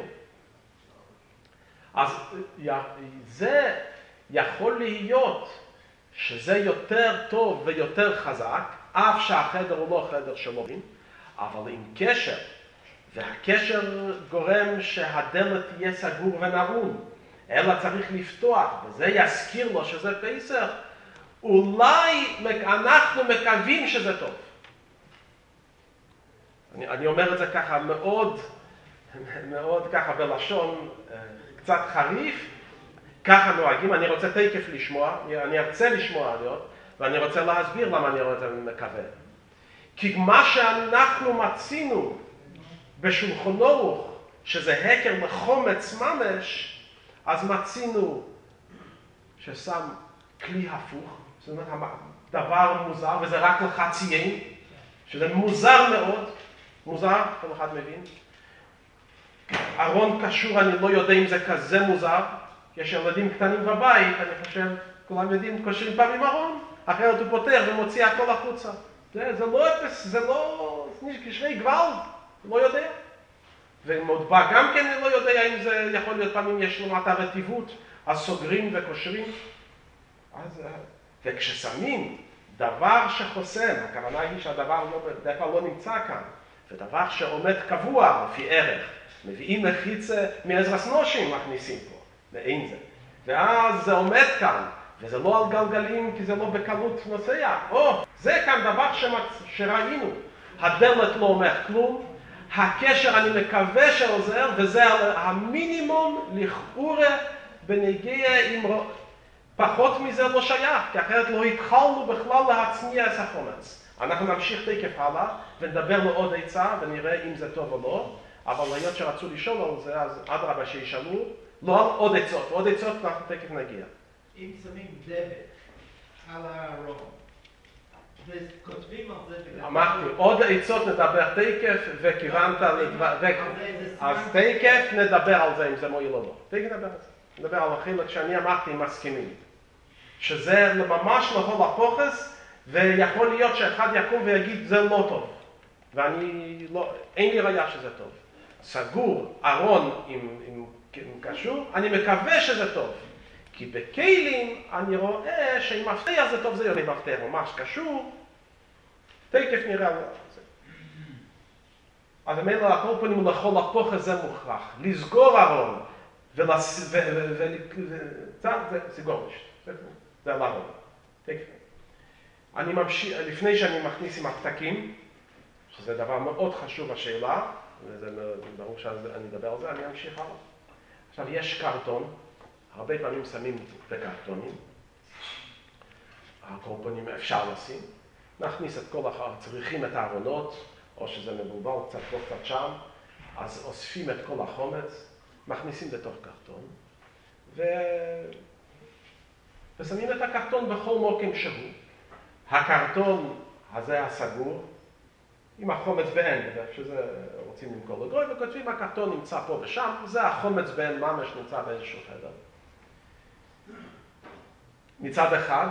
אז זה יכול להיות שזה יותר טוב ויותר חזק, אף שהחדר הוא לא חדר שלובים, אבל עם קשר, והקשר גורם שהדלת תהיה סגור ונעול, אלא צריך לפתוח, וזה יזכיר לו שזה פסח, אולי אנחנו מקווים שזה טוב. אני אומר את זה ככה מאוד ככה בלשון קצת חריף, ככה נוהגים, אני רוצה תקף לשמוע, אני ארצה לשמוע עדות, ואני רוצה להסביר למה אני רוצה מקווה. כי מה שאנחנו מצינו בשולחן ערוך, שזה הקר לחומץ ממש, אז מצינו ששם כלי הפוך, זאת אומרת דבר מוזר, וזה רק לחציין, שזה מוזר מאוד, מוזר, כל אחד מבין. ארון קשור, אני לא יודע אם זה כזה מוזר, יש ילדים קטנים בבית, אני חושב, כולם יודעים, קושרים פעם עם ארון, אחרת הוא פותח ומוציא הכל החוצה. זה לא קשרי גוואלד, לא יודע. ומודבק גם כן אני לא יודע אם זה יכול להיות פעמים יש למטה רטיבות, אז סוגרים וקושרים. וכששמים דבר שחוסם, הכוונה היא שהדבר בדרך כלל לא נמצא כאן, ודבר שעומד קבוע לפי ערך, מביאים מחיצה מעזרס נושים מכניסים פה, ואין זה. ואז זה עומד כאן, וזה לא על גלגלים כי זה לא בקלות נוסע. זה כאן דבר שראינו. הדלת לא אומר כלום, הקשר אני מקווה שעוזר, וזה המינימום לכאורה בנגיע עם פחות מזה לא שייך, כי אחרת לא התחלנו בכלל להצניע את החומץ. אנחנו נמשיך תקף הלאה, ונדבר לו עוד עצה, ונראה אם זה טוב או לא, אבל היות שרצו לשאול על זה, אז אדרבה שישאלו, לא על עוד עצות, עוד עצות אנחנו תקף נגיע. אם שמים דבק על הארון, וכותבים על זה. אמרתי, עוד עצות נדבר תקף וכיוונת אז תקף נדבר על זה אם זה מועיל או לא. תקף נדבר על זה. נדבר על החלק שאני אמרתי מסכימים. שזה ממש לא הפוכס, ויכול להיות שאחד יקום ויגיד זה לא טוב. ואני לא, אין לי ראייה שזה טוב. סגור, ארון עם קשור, אני מקווה שזה טוב. כי בכלים אני רואה שאם מפתח זה טוב, זה יודע מפתח ממש קשור, תקף נראה על זה. אז אמרנו, הכל פנים לכל הפוכס זה מוכרח. לסגור ארון סגור זה על ארון. אני ממשיך, לפני שאני מכניס עם הפתקים, שזה דבר מאוד חשוב השאלה, וזה ברור שאני אדבר על זה, אני אמשיך הלאה. עכשיו, יש קרטון, הרבה פעמים שמים בקרטונים, הקורפונים אפשר לשים, נכניס את כל צריכים את הארונות, או שזה מבולבל קצת פה קצת שם, אז אוספים את כל החומץ, מכניסים לתוך קרטון, ושמים את הקרטון בכל מוקם שהוא. הקרטון הזה הסגור, עם החומץ בעין, שזה רוצים למכור לגוי, וכותבים הקרטון נמצא פה ושם, זה החומץ בעין ממש נמצא באיזשהו חדר. מצד אחד,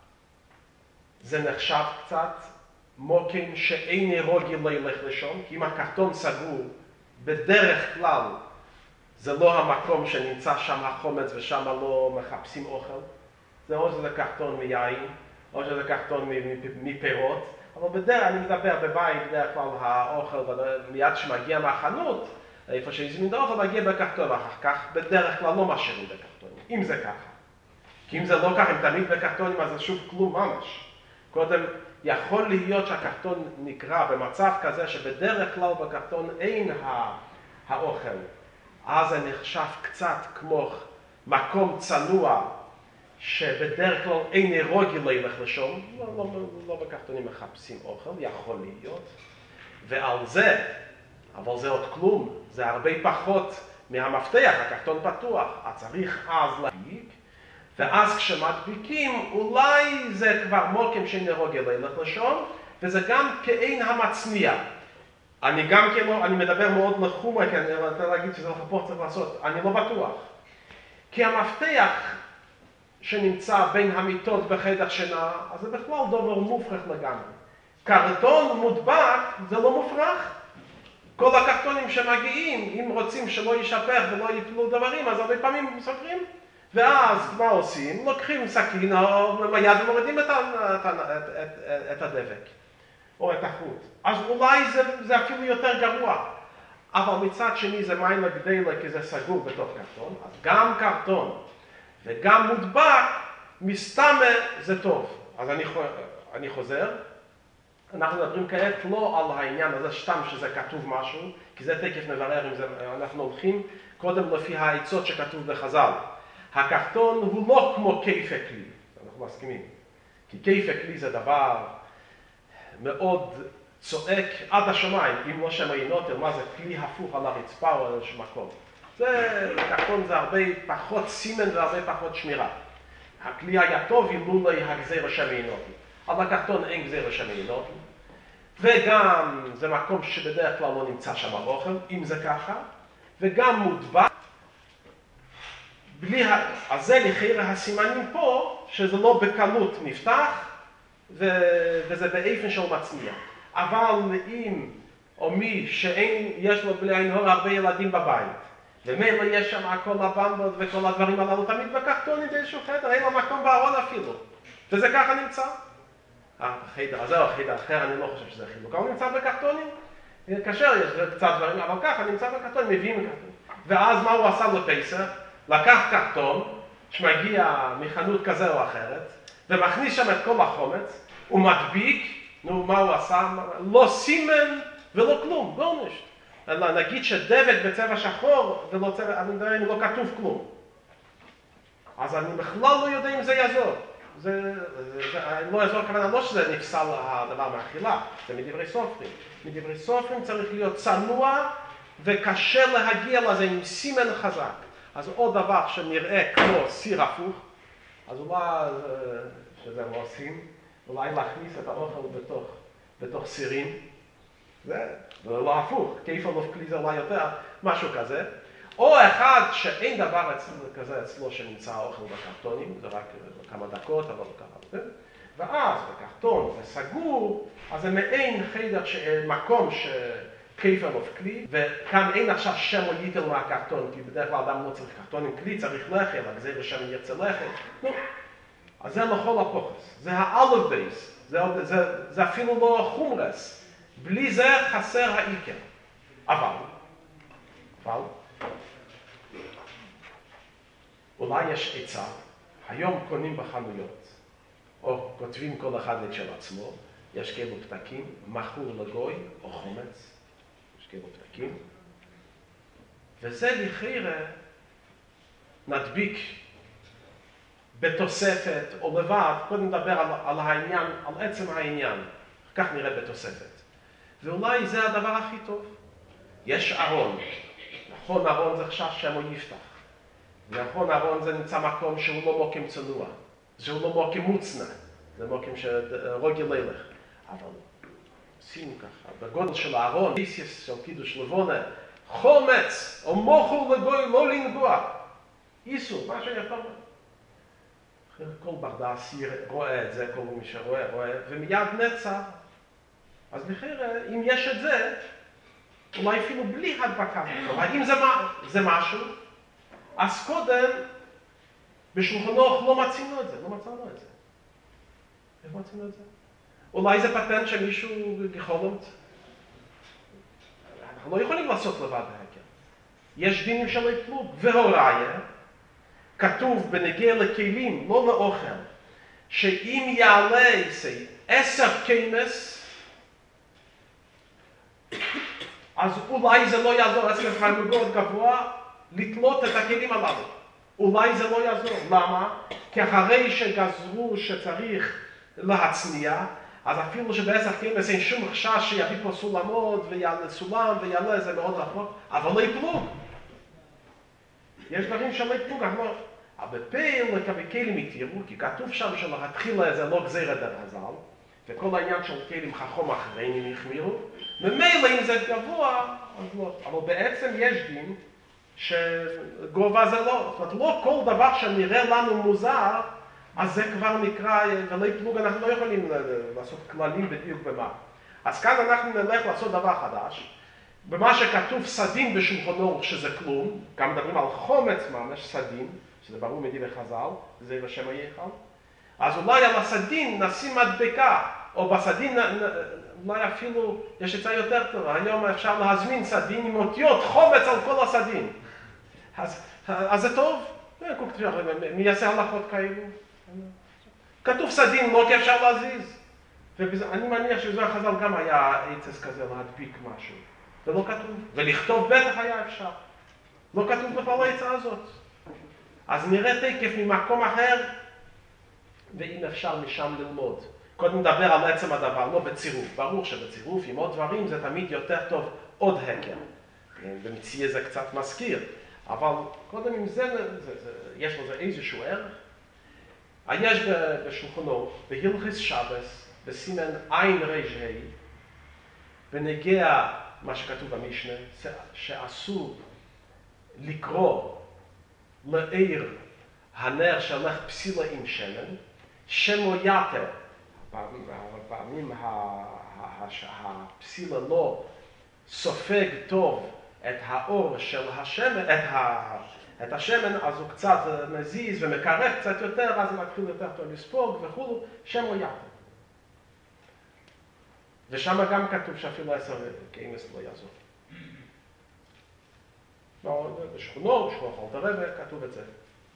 זה נחשב קצת מוקם שאין רוגל לילך לשם, כי אם הקרטון סגור, בדרך כלל זה לא המקום שנמצא שם החומץ ושם לא מחפשים אוכל. זה או שזה קרטון מיין, או שזה קרטון מפירות, אבל בדרך, אני מדבר בבית, בדרך כלל האוכל מיד שמגיע מהחנות, איפה שהזמין את האוכל, מגיע בקרטון, ואחר כך בדרך כלל לא משאירים בקרטונים, אם זה ככה. כי אם זה לא ככה, אם תמיד בקרטונים, אז זה שוב כלום ממש. קודם, יכול להיות שהקרטון נקרא במצב כזה שבדרך כלל בקרטון אין האוכל. אז זה נחשב קצת כמו מקום צנוע, שבדרך כלל אין רוגל לילך לשם, לא בקרטונים מחפשים אוכל, יכול להיות. ועל זה, אבל זה עוד כלום, זה הרבה פחות מהמפתח, הקרטון פתוח, אז צריך אז להדביק, ואז כשמדביקים, אולי זה כבר מוקם שאין רוגל לילך לשם, וזה גם כאין המצניע. אני גם כאילו, אני מדבר מאוד לחומרה, כי אני רוצה להגיד שזה לחפור צריך לעשות, אני לא בטוח. כי המפתח שנמצא בין המיטות בחדר שינה, אז זה בכלל דבר מופרך לגמרי. קרטון מודבק זה לא מופרך. כל הקרטונים שמגיעים, אם רוצים שלא יישפך ולא ייפלו דברים, אז הרבה פעמים סוגרים. ואז מה עושים? לוקחים סכין או מיד ומורידים את הדבק. או את החוט. אז אולי זה אפילו יותר גרוע. אבל מצד שני זה מים לגדלה כי זה סגור בתוך קרטון. אז גם קרטון וגם מודבק, מסתמה זה טוב. אז אני חוזר. אנחנו מדברים כעת לא על העניין הזה שתם שזה כתוב משהו, כי זה תקף נברר אם זה, אנחנו הולכים קודם לפי העצות שכתוב בחז"ל. הקרטון הוא לא כמו כיפה כלי. אנחנו מסכימים. כי כיפה כלי זה דבר מאוד צועק עד השמיים, אם לא שמעינות, מה זה כלי הפוך על הרצפה או על איזשהו מקום. קרטון זה הרבה פחות סימן והרבה פחות שמירה. הכלי היה טוב אילו לא הגזיר שמעינות. אבל הקרטון אין גזיר שמעינות. וגם זה מקום שבדרך כלל לא נמצא שם אוכל, אם זה ככה. וגם מודבק. אז זה לכאורה הסימנים פה, שזה לא בקלות נפתח, וזה באיפן של מצניע. אבל אם או מי שיש לו בלי עין הור הרבה ילדים בבית, ומילא יש שם הכל הבמבות וכל הדברים הללו תמיד בקרטונים באיזשהו חדר, אין לו מקום בארון אפילו. וזה ככה נמצא. החדר הזה או החדר אחר, אני לא חושב שזה חילוק. הוא נמצא בקרטונים, כאשר יש קצת דברים, אבל ככה נמצא בקרטונים, מביאים קרטונים. ואז מה הוא עשה לפסח? לקח קרטון שמגיע מחנות כזה או אחרת, ומכניס שם את כל החומץ, הוא מדביק, נו, מה הוא עשה? לא סימן ולא כלום, גורניש. נגיד שדבק בצבע שחור, ולא צבע, אני מדבר אם לא כתוב כלום. אז אני בכלל לא יודע אם זה יעזור. אני לא יעזור כוונה, לא שזה נפסל הדבר מאכילה, זה מדברי סופרים. מדברי סופרים צריך להיות צנוע, וקשה להגיע לזה עם סימן חזק. אז עוד דבר שנראה כמו סיר הפוך, אז אולי שזה לא עושים, אולי להכניס את האוכל בתוך סירים, זה לא הפוך, כיפל אוף כלי זה אולי יותר, משהו כזה. או אחד שאין דבר כזה אצלו שנמצא האוכל בקרטונים, זה רק כמה דקות, אבל לא כמה. ואז בקרטון וסגור, אז זה מעין חדר, מקום כיפל אוף כלי, וכאן אין עכשיו שם או ייטל מהקרטון, כי בדרך כלל אדם לא צריך קרטון עם כלי, צריך לחם, הגזיר שם ירצה לחם. אז זה לכל הפוחס, זה האלף בייס, זה אפילו לא חומרס. בלי זה חסר העיקר. אבל, אולי יש עצה, היום קונים בחנויות, או כותבים כל אחד את של עצמו, יש כאלו פתקים, מכור לגוי או חומץ, יש כאלו פתקים, וזה לכאורה נדביק בתוספת או לבד, קודם נדבר על העניין, על עצם העניין, כך נראה בתוספת. ואולי זה הדבר הכי טוב. יש ארון, נכון ארון זה חשש שמו יפתח, נכון ארון זה נמצא מקום שהוא לא מוקם צנוע, שהוא לא מוקם מוצנע, זה מוקם שרוגל לילך. אבל שימו ככה, בגודל של הארון, איסיס של קידוש לבונה, חומץ או מוכר לגוי לא לנגוע, איסור, מה שיפה. כל בר דעת רואה את זה, כל מי שרואה, ומיד נצר. אז לכאורה, אם יש את זה, אולי אפילו בלי הדבקה, אבל אם זה משהו, אז קודם, בשולחן אורך לא מצאנו את זה, לא מצאנו את זה. איך מצאנו את זה? אולי זה פטנט שמישהו יכולת. אנחנו לא יכולים לעשות לבד ההקר. יש דינים של פלוג, והוראיה, כתוב בנגיע לכלים, לא לאוכל, שאם יעלה 10 כמס, אז אולי זה לא יעזור, 10 חלוגות גבוה, לתלות את הכלים הללו. אולי זה לא יעזור. למה? כי אחרי שגזרו שצריך להצניע, אז אפילו שב10 כמס אין שום חשש שיביא פה סולמות ויעלה סולם ויעלה, זה מאוד רחוק, אבל לא יפלוג. יש דברים שלא יפלוג, אבל בפעיל לגבי כלים התירו, כי כתוב שם שלהתחילה זה לא גזירת דרך הזל, וכל העניין של כלים חכום אחריהם החמירו, ממילא אם זה גבוה, אז לא. אבל בעצם יש דין שגובה זה לא. זאת אומרת, לא כל דבר שנראה לנו מוזר, אז זה כבר נקרא, ולא פלוג, אנחנו לא יכולים לעשות כללים בדיוק במה. אז כאן אנחנו נלך לעשות דבר חדש, במה שכתוב סדין בשולחן אורך שזה כלום, גם מדברים על חומץ ממש, סדין, שזה ברור מדברי חז"ל, זה בשם היכל. אז אולי על הסדין נשים מדבקה, או בסדין אולי אפילו יש עצה יותר טובה, היום אפשר להזמין סדין עם אותיות חומץ על כל הסדין. אז זה טוב, מי יעשה הלכות כאלו? כתוב סדין, לא כי אפשר להזיז. ואני מניח שבזמן חז"ל גם היה עצס כזה להדביק משהו. זה לא כתוב, ולכתוב בטח היה אפשר. לא כתוב בכלל העצה הזאת. אז נראה תקף ממקום אחר, ואם אפשר משם ללמוד. קודם נדבר על עצם הדבר, לא בצירוף. ברור שבצירוף עם עוד דברים זה תמיד יותר טוב עוד הקר. במציאה זה קצת מזכיר. אבל קודם עם זה, יש לזה איזשהו ערך. יש בשולחן אורך, בהלכות שבת, בסימן עין ר"ה, בנגיע מה שכתוב במשנה, שאסור לקרוא לעיר הנר שהלך פסילה עם שמן, שמו יתר, פעמים הפסילה לא סופג טוב את האור של השמן, את השמן, אז הוא קצת מזיז ומקרב קצת יותר, אז הוא מתחיל יותר טוב לספוג וכו', שמו יתר. ושם גם כתוב שאפילו 10 כמס לא יעזור. בשכונות, שכונות אלתר רבי, כתוב את זה.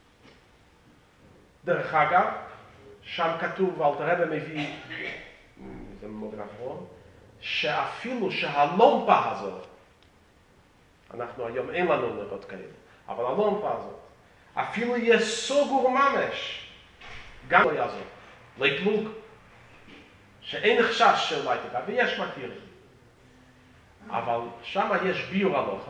דרך אגב, שם כתוב, אלתר רבי מביא, זה מוגן אחרון, שאפילו שהלומפה הזאת, אנחנו היום אין לנו נרות כאלה, אבל הלומפה הזאת, אפילו יש סוגור ממש, גם לא יעזור, לא יפלוג. שאין חשש של לייטיקה, ויש מתירים. אבל שם יש ביור הלוכה,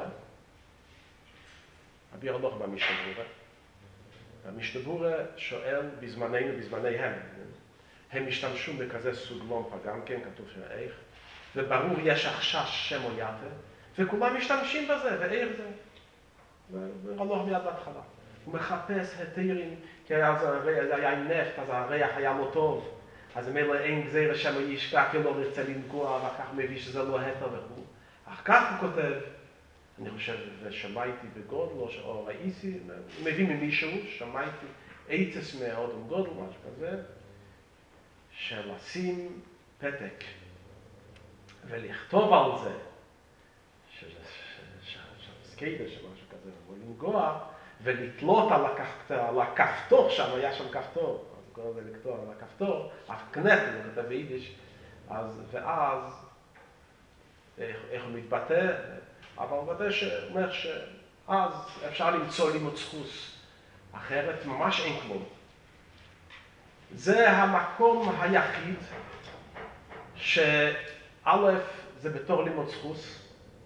הביור הלוכה במשנה ברורה. המשנה ברורה שואל בזמנינו, בזמניהם, הם השתמשו בכזה סוג לומפה גם כן, כתוב שאיך, וברור יש החשש שם או יתה, וכולם משתמשים בזה, ואיך זה. והלוך מיד בהתחלה. הוא מחפש היתרים, כי אז זה היה עם נפט, אז הריח היה לא טוב, אז מילא אין גזירה שם הוא ישכח, כי לא רצה לנגוע, ואחר כך מביא שזה לא היתר וכו'. אחר כך הוא כותב, אני חושב, שמעתי בגודל, או ראיתי, מביא ממישהו, שמעתי עצס מהאודם גודל, משהו כזה, של לשים פתק ולכתוב על זה, סקיידר שמשהו כזה, או לנגוע, ולתלות על הכפתור, שם היה שם כפתור, אז קוראים לזה לכתוב על הכפתור, אף כנת, הוא כתב ביידיש, ואז, איך הוא מתבטא, אבל הוא אומר שאז אפשר למצוא לימוד זכוס, אחרת ממש אין כלום. זה המקום היחיד שא' זה בתור לימוד זכוס,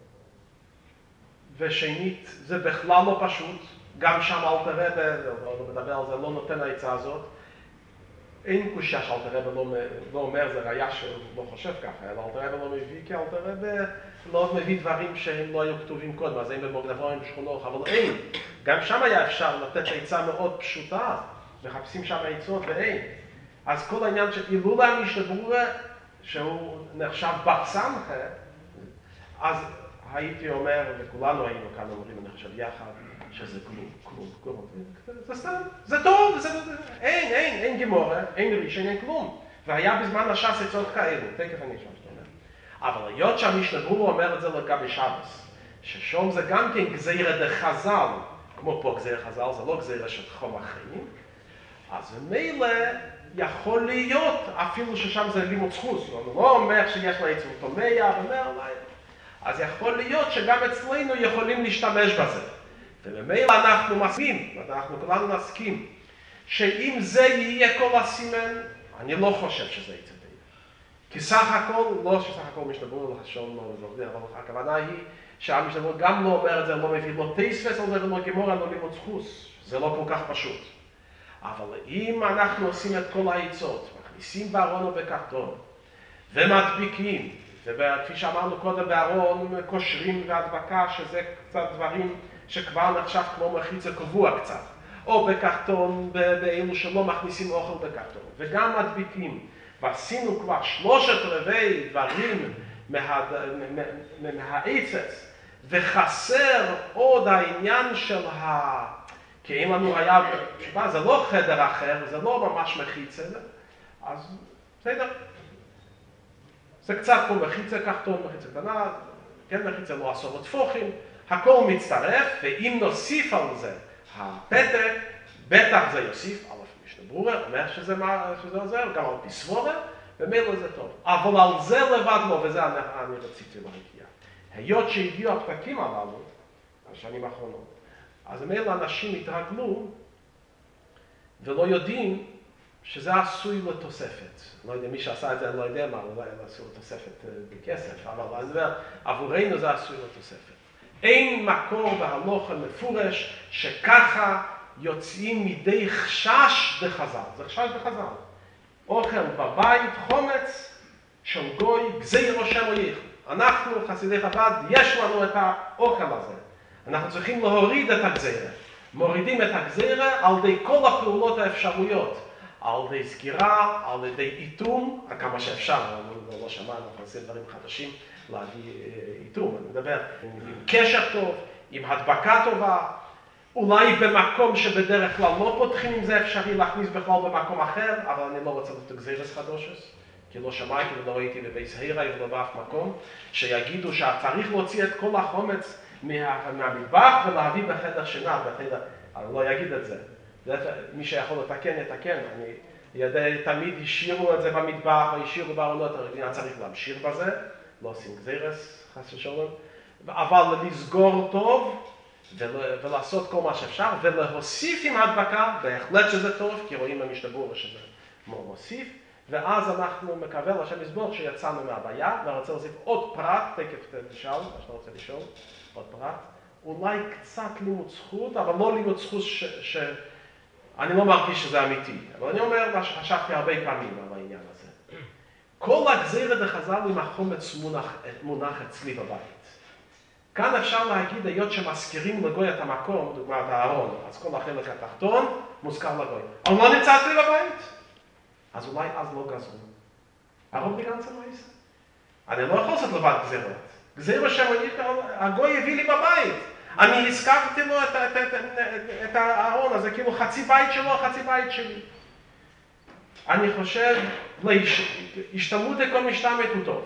ושנית זה בכלל לא פשוט, גם שם אלתר רבי, לא מדבר על זה, לא נותן העצה הזאת. אין קושיה שאלתר רבי לא אומר, זה ראיה שהוא לא חושב ככה, אלא אלתר רבי לא מביא, כי אלתר רבי לא מביא דברים שהם לא היו כתובים קודם, אז אין במוקדבורים בשכונות, אבל אין. גם שם היה אפשר לתת עצה מאוד פשוטה, מחפשים שם עצות ואין. אז כל העניין של אילולא המשנה ברורה, שהוא נחשב בסמכה, אז הייתי אומר, וכולנו היינו כאן אומרים, אני חושב יחד, שזה כלום. זה סתם, זה טוב, אין גמורה, אין ראשון, אין כלום. והיה בזמן הש"ס עצות כאלו, תכף אני אשמע שאתה אומר. אבל היות שהמשנה ברורה אומר את זה לגבי שבס, ששום זה גם כן גזירה דחז"ל, כמו פה גזירה חז"ל, זה לא גזירה של חום החיים, אז ממילא יכול להיות אפילו ששם זה לימוד זכוס, הוא לא אומר שיש לה עצות תומיה, אומר אולי, אז יכול להיות שגם אצלנו יכולים להשתמש בזה. וממילא אנחנו מסכים, אנחנו כולנו נסכים, שאם זה יהיה כל הסימן, אני לא חושב שזה יצא די. כי סך הכל, לא שסך הכל משתברור לחשוב לא לזוכר, אבל הכוונה היא שהמשתברור גם לא אומר את זה, לא מביא לא תספס על זה ולא גמורה, לא לימוד זכוס. זה לא כל כך פשוט. אבל אם אנחנו עושים את כל העצות, מכניסים בארון או בקרטון, ומדביקים, וכפי שאמרנו קודם בארון, קושרים והדבקה, שזה קצת דברים שכבר נחשב כמו מחיצה קבוע קצת, או בקרטון, באלו שלא מכניסים אוכל בקרטון, וגם מדביקים, ועשינו כבר 3/4 דברים מהעצס, וחסר עוד העניין של כי אם לנו היה, זה לא חדר אחר, זה לא ממש מחיצה, אז בסדר. זה קצת כמו מחיצה קרטון, מחיצה קטנה, כן מחיצה לא עשרות טפוחים, הכל מצטרף, ואם נוסיף על זה הפתק, בטח זה יוסיף, א' משנה ברורה, אומר שזה עוזר, גם על פי סבורה, ומילא זה טוב. אבל על זה לבד לא, וזה אני רציתי להגיע. היות שהגיעו הפתקים הללו, בשנים האחרונות, אז מילא אנשים התרגלו, ולא יודעים שזה עשוי לתוספת. לא יודע, מי שעשה את זה, אני לא יודע מה, אולי עשוי לתוספת בכסף, אבל אני אומר, עבורנו זה עשוי לתוספת. אין מקור בהלוכה מפורש שככה יוצאים מידי חשש בחז"ל. זה חשש בחז"ל. אוכל בבית, חומץ, של גוי, גזירו שם או ייחוד. אנחנו, חסידי חב"ד, יש לנו את האוכל הזה. אנחנו צריכים להוריד את הגזירה. מורידים את הגזירה על ידי כל הפעולות האפשרויות. על ידי סגירה, על ידי איתום, כמה שאפשר, לא שמענו, אנחנו עושים דברים חדשים להביא איתום, אני מדבר עם קשר טוב, עם הדבקה טובה, אולי במקום שבדרך כלל לא פותחים אם זה אפשרי להכניס בכלל במקום אחר, אבל אני לא רוצה לתת גזירס חדושס, כי לא שמעתי ולא ראיתי בבייס הירה ולא באף מקום, שיגידו שצריך להוציא את כל החומץ מהמטבח ולהביא בחדר שינה, אני לא אגיד את זה. מי שיכול לתקן, יתקן. אני יודע, תמיד השאירו את זה במטבח, או השאירו בארונות, הרגינה צריך להמשיך בזה, לא עושים גזירס, חס ושלום, אבל לסגור טוב, ולעשות כל מה שאפשר, ולהוסיף עם הדבקה, בהחלט שזה טוב, כי רואים במשתברור שזה מוסיף, ואז אנחנו מקווה לשם יסבור שיצאנו מהבעיה, ואני רוצה להוסיף עוד פרט, תכף תשאל, מה שאתה רוצה לשאול, עוד פרט, אולי קצת לימוד זכות, אבל לא לימוד זכות אני לא מרגיש שזה אמיתי, אבל אני אומר מה שחשבתי הרבה פעמים על העניין. כל הגזירה דחז"ל עם החומץ מונח אצלי בבית. כאן אפשר להגיד, היות שמזכירים לגוי את המקום, דוגמת הארון, אז כל החלק התחתון מוזכר לגוי. אבל לא נמצא אצלי בבית. אז אולי אז לא גזרו. הרוב בגן זה לא יישא. אני לא יכול לעשות לבד גזירות. גזירה שהגוי הביא לי בבית. אני הזכרתי לו את הארון, אז זה כאילו חצי בית שלו, חצי בית שלי. אני חושב, השתלמות לכל משתמט הוא טוב.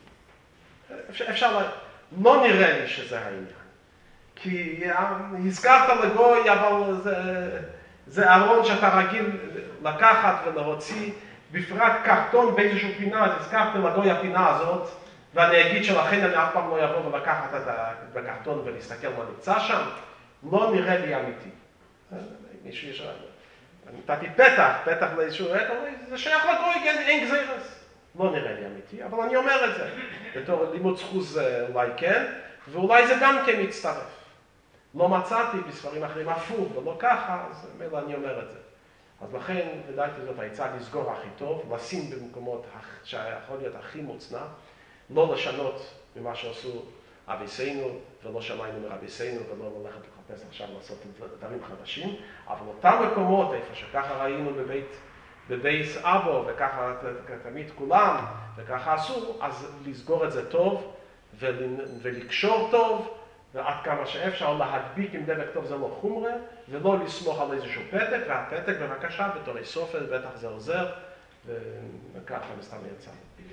אפשר, לא נראה לי שזה העניין. כי הזכרת לגוי, אבל זה ארון שאתה רגיל לקחת ולהוציא, בפרט קרטון באיזשהו פינה, אז הזכרת לגוי הפינה הזאת, ואני אגיד שלכן אני אף פעם לא יבוא ולקחת את הקרטון ולהסתכל מה נמצא שם, לא נראה לי אמיתי. מישהו יש... נתתי פתח לאיזשהו... זה שייך לגוי, אין גזירס. לא נראה לי אמיתי, אבל אני אומר את זה. בתור לימוד זכוז אולי כן, ואולי זה גם כן מצטרף. לא מצאתי בספרים אחרים הפוך ולא ככה, אז מילא אני אומר את זה. אז לכן, לדעתי זאת העצה לסגור הכי טוב, לשים במקומות שיכול להיות הכי מוצנע, לא לשנות ממה שעשו אביסינו, ולא שמענו מרביסינו, ולא ללכת לחפש עכשיו לעשות דברים חדשים, אבל אותם מקומות, איפה שככה ראינו בבייס אבו, וככה תמיד כולם, וככה עשו, אז לסגור את זה טוב, ולקשור טוב, ועד כמה שאפשר להדביק עם דבק טוב זה לא חומרה, ולא לסמוך על איזשהו פתק, והפתק בבקשה בתורי סופר, בטח זה עוזר, וככה מסתם יצא.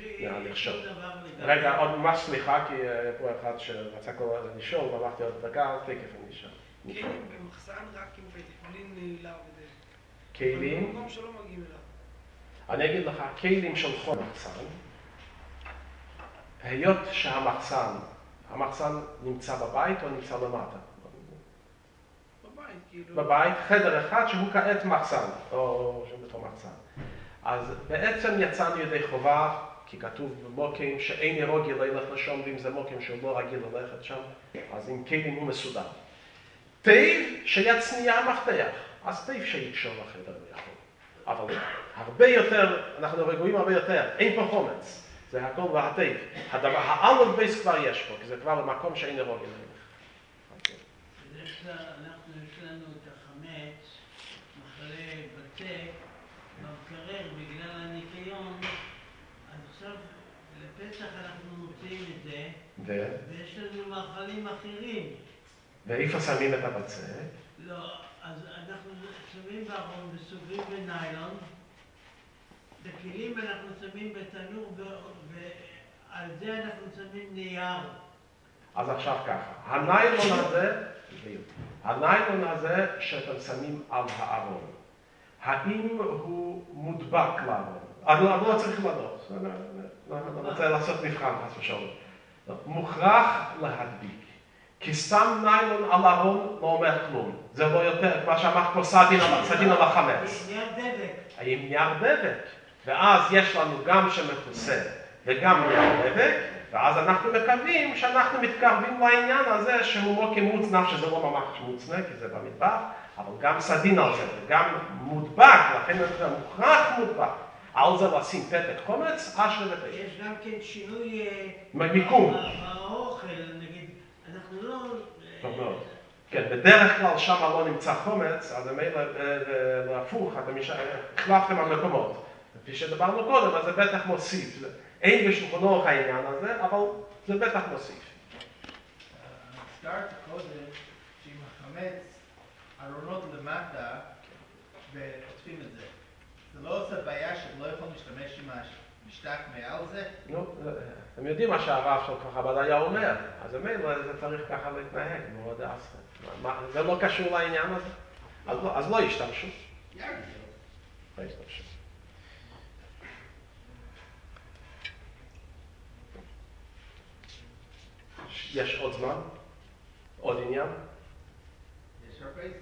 רגע, עוד ממש סליחה, כי פה אחד שרצה כל הזמן לשאול, ואמרתי עוד דקה, תקף אני אשאל. כלים במחסן רק אם יכולים נעילה וזה. כלים? במקום שלא מגיעים אליו. אני אגיד לך, כלים של חול מחסן, היות המחסן נמצא בבית או נמצא למטה? בבית, כאילו. בבית, חדר אחד שהוא כעת מחסן, או שהוא בתור מחסן. אז בעצם יצאנו ידי חובה, כי כתוב במוקים שאין ירוגי ללך לשם, ואם זה מוקים שהוא לא רגיל ללכת שם, אז עם כלים הוא מסודר. תיב שיצניע המפתח, אז תיב שיקשור לחדר ויכול. אבל הרבה יותר, אנחנו רגועים הרבה יותר, אין פה חומץ. זה הכל והתיב. הדבר, האלף בייס כבר יש פה, כי זה כבר במקום שאין ירוגי ללך. בדרך כלל יש לנו את החמץ, מחלה בצק, במקרר בגלל הניקיון, אז עכשיו לפסח אנחנו מוצאים את זה, ויש לנו מאכלים אחרים. ואיפה שמים את הבצק? לא, אז אנחנו שמים בארון וסוגרים בניילון, בכלים אנחנו שמים בתנור, ועל זה אנחנו שמים נייר. אז עכשיו ככה, הניילון הזה שאתם שמים על הארון, האם הוא מודבק לארון? אני לא צריך לענות, אני רוצה לעשות מבחן חס ושלום. מוכרח להדביק, כי סתם ניילון על הארון לא אומר כלום. זה לא יותר, מה שאמרת פה סדין על החמץ. נייר דבק. האם נייר דבק? ואז יש לנו גם שמכוסה וגם נייר דבק, ואז אנחנו מקווים שאנחנו מתקרבים לעניין הזה שהוא לא כמוצנע, שזה לא ממש מוצנע, כי זה במטבח, אבל גם סדין על זה, וגם מודבק, לכן זה מוכרח מודבק. על זה לשים פתק חומץ, אשר ותשע. יש גם כן שינוי מיקום. באוכל, נגיד, אנחנו לא... טוב מאוד. כן, בדרך כלל שם לא נמצא חומץ, אז להפוך, אתם החלפתם המקומות. כפי שדברנו קודם, אז זה בטח מוסיף. אין בשולחן אורך העניין הזה, אבל זה בטח מוסיף. הזכרת קודם שעם החמץ, ארונות למטה, ועוטפים את זה. זה לא עושה בעיה שאתם לא יכולים להשתמש עם המשטק מעל זה? נו, אתם יודעים מה שהרב של חב"ד היה אומר, אז זה צריך ככה להתנהג, מאוד אסר. זה לא קשור לעניין הזה, אז לא ישתמשו. לא ישתמשו. יש עוד זמן? עוד עניין? יש הרבה זמן.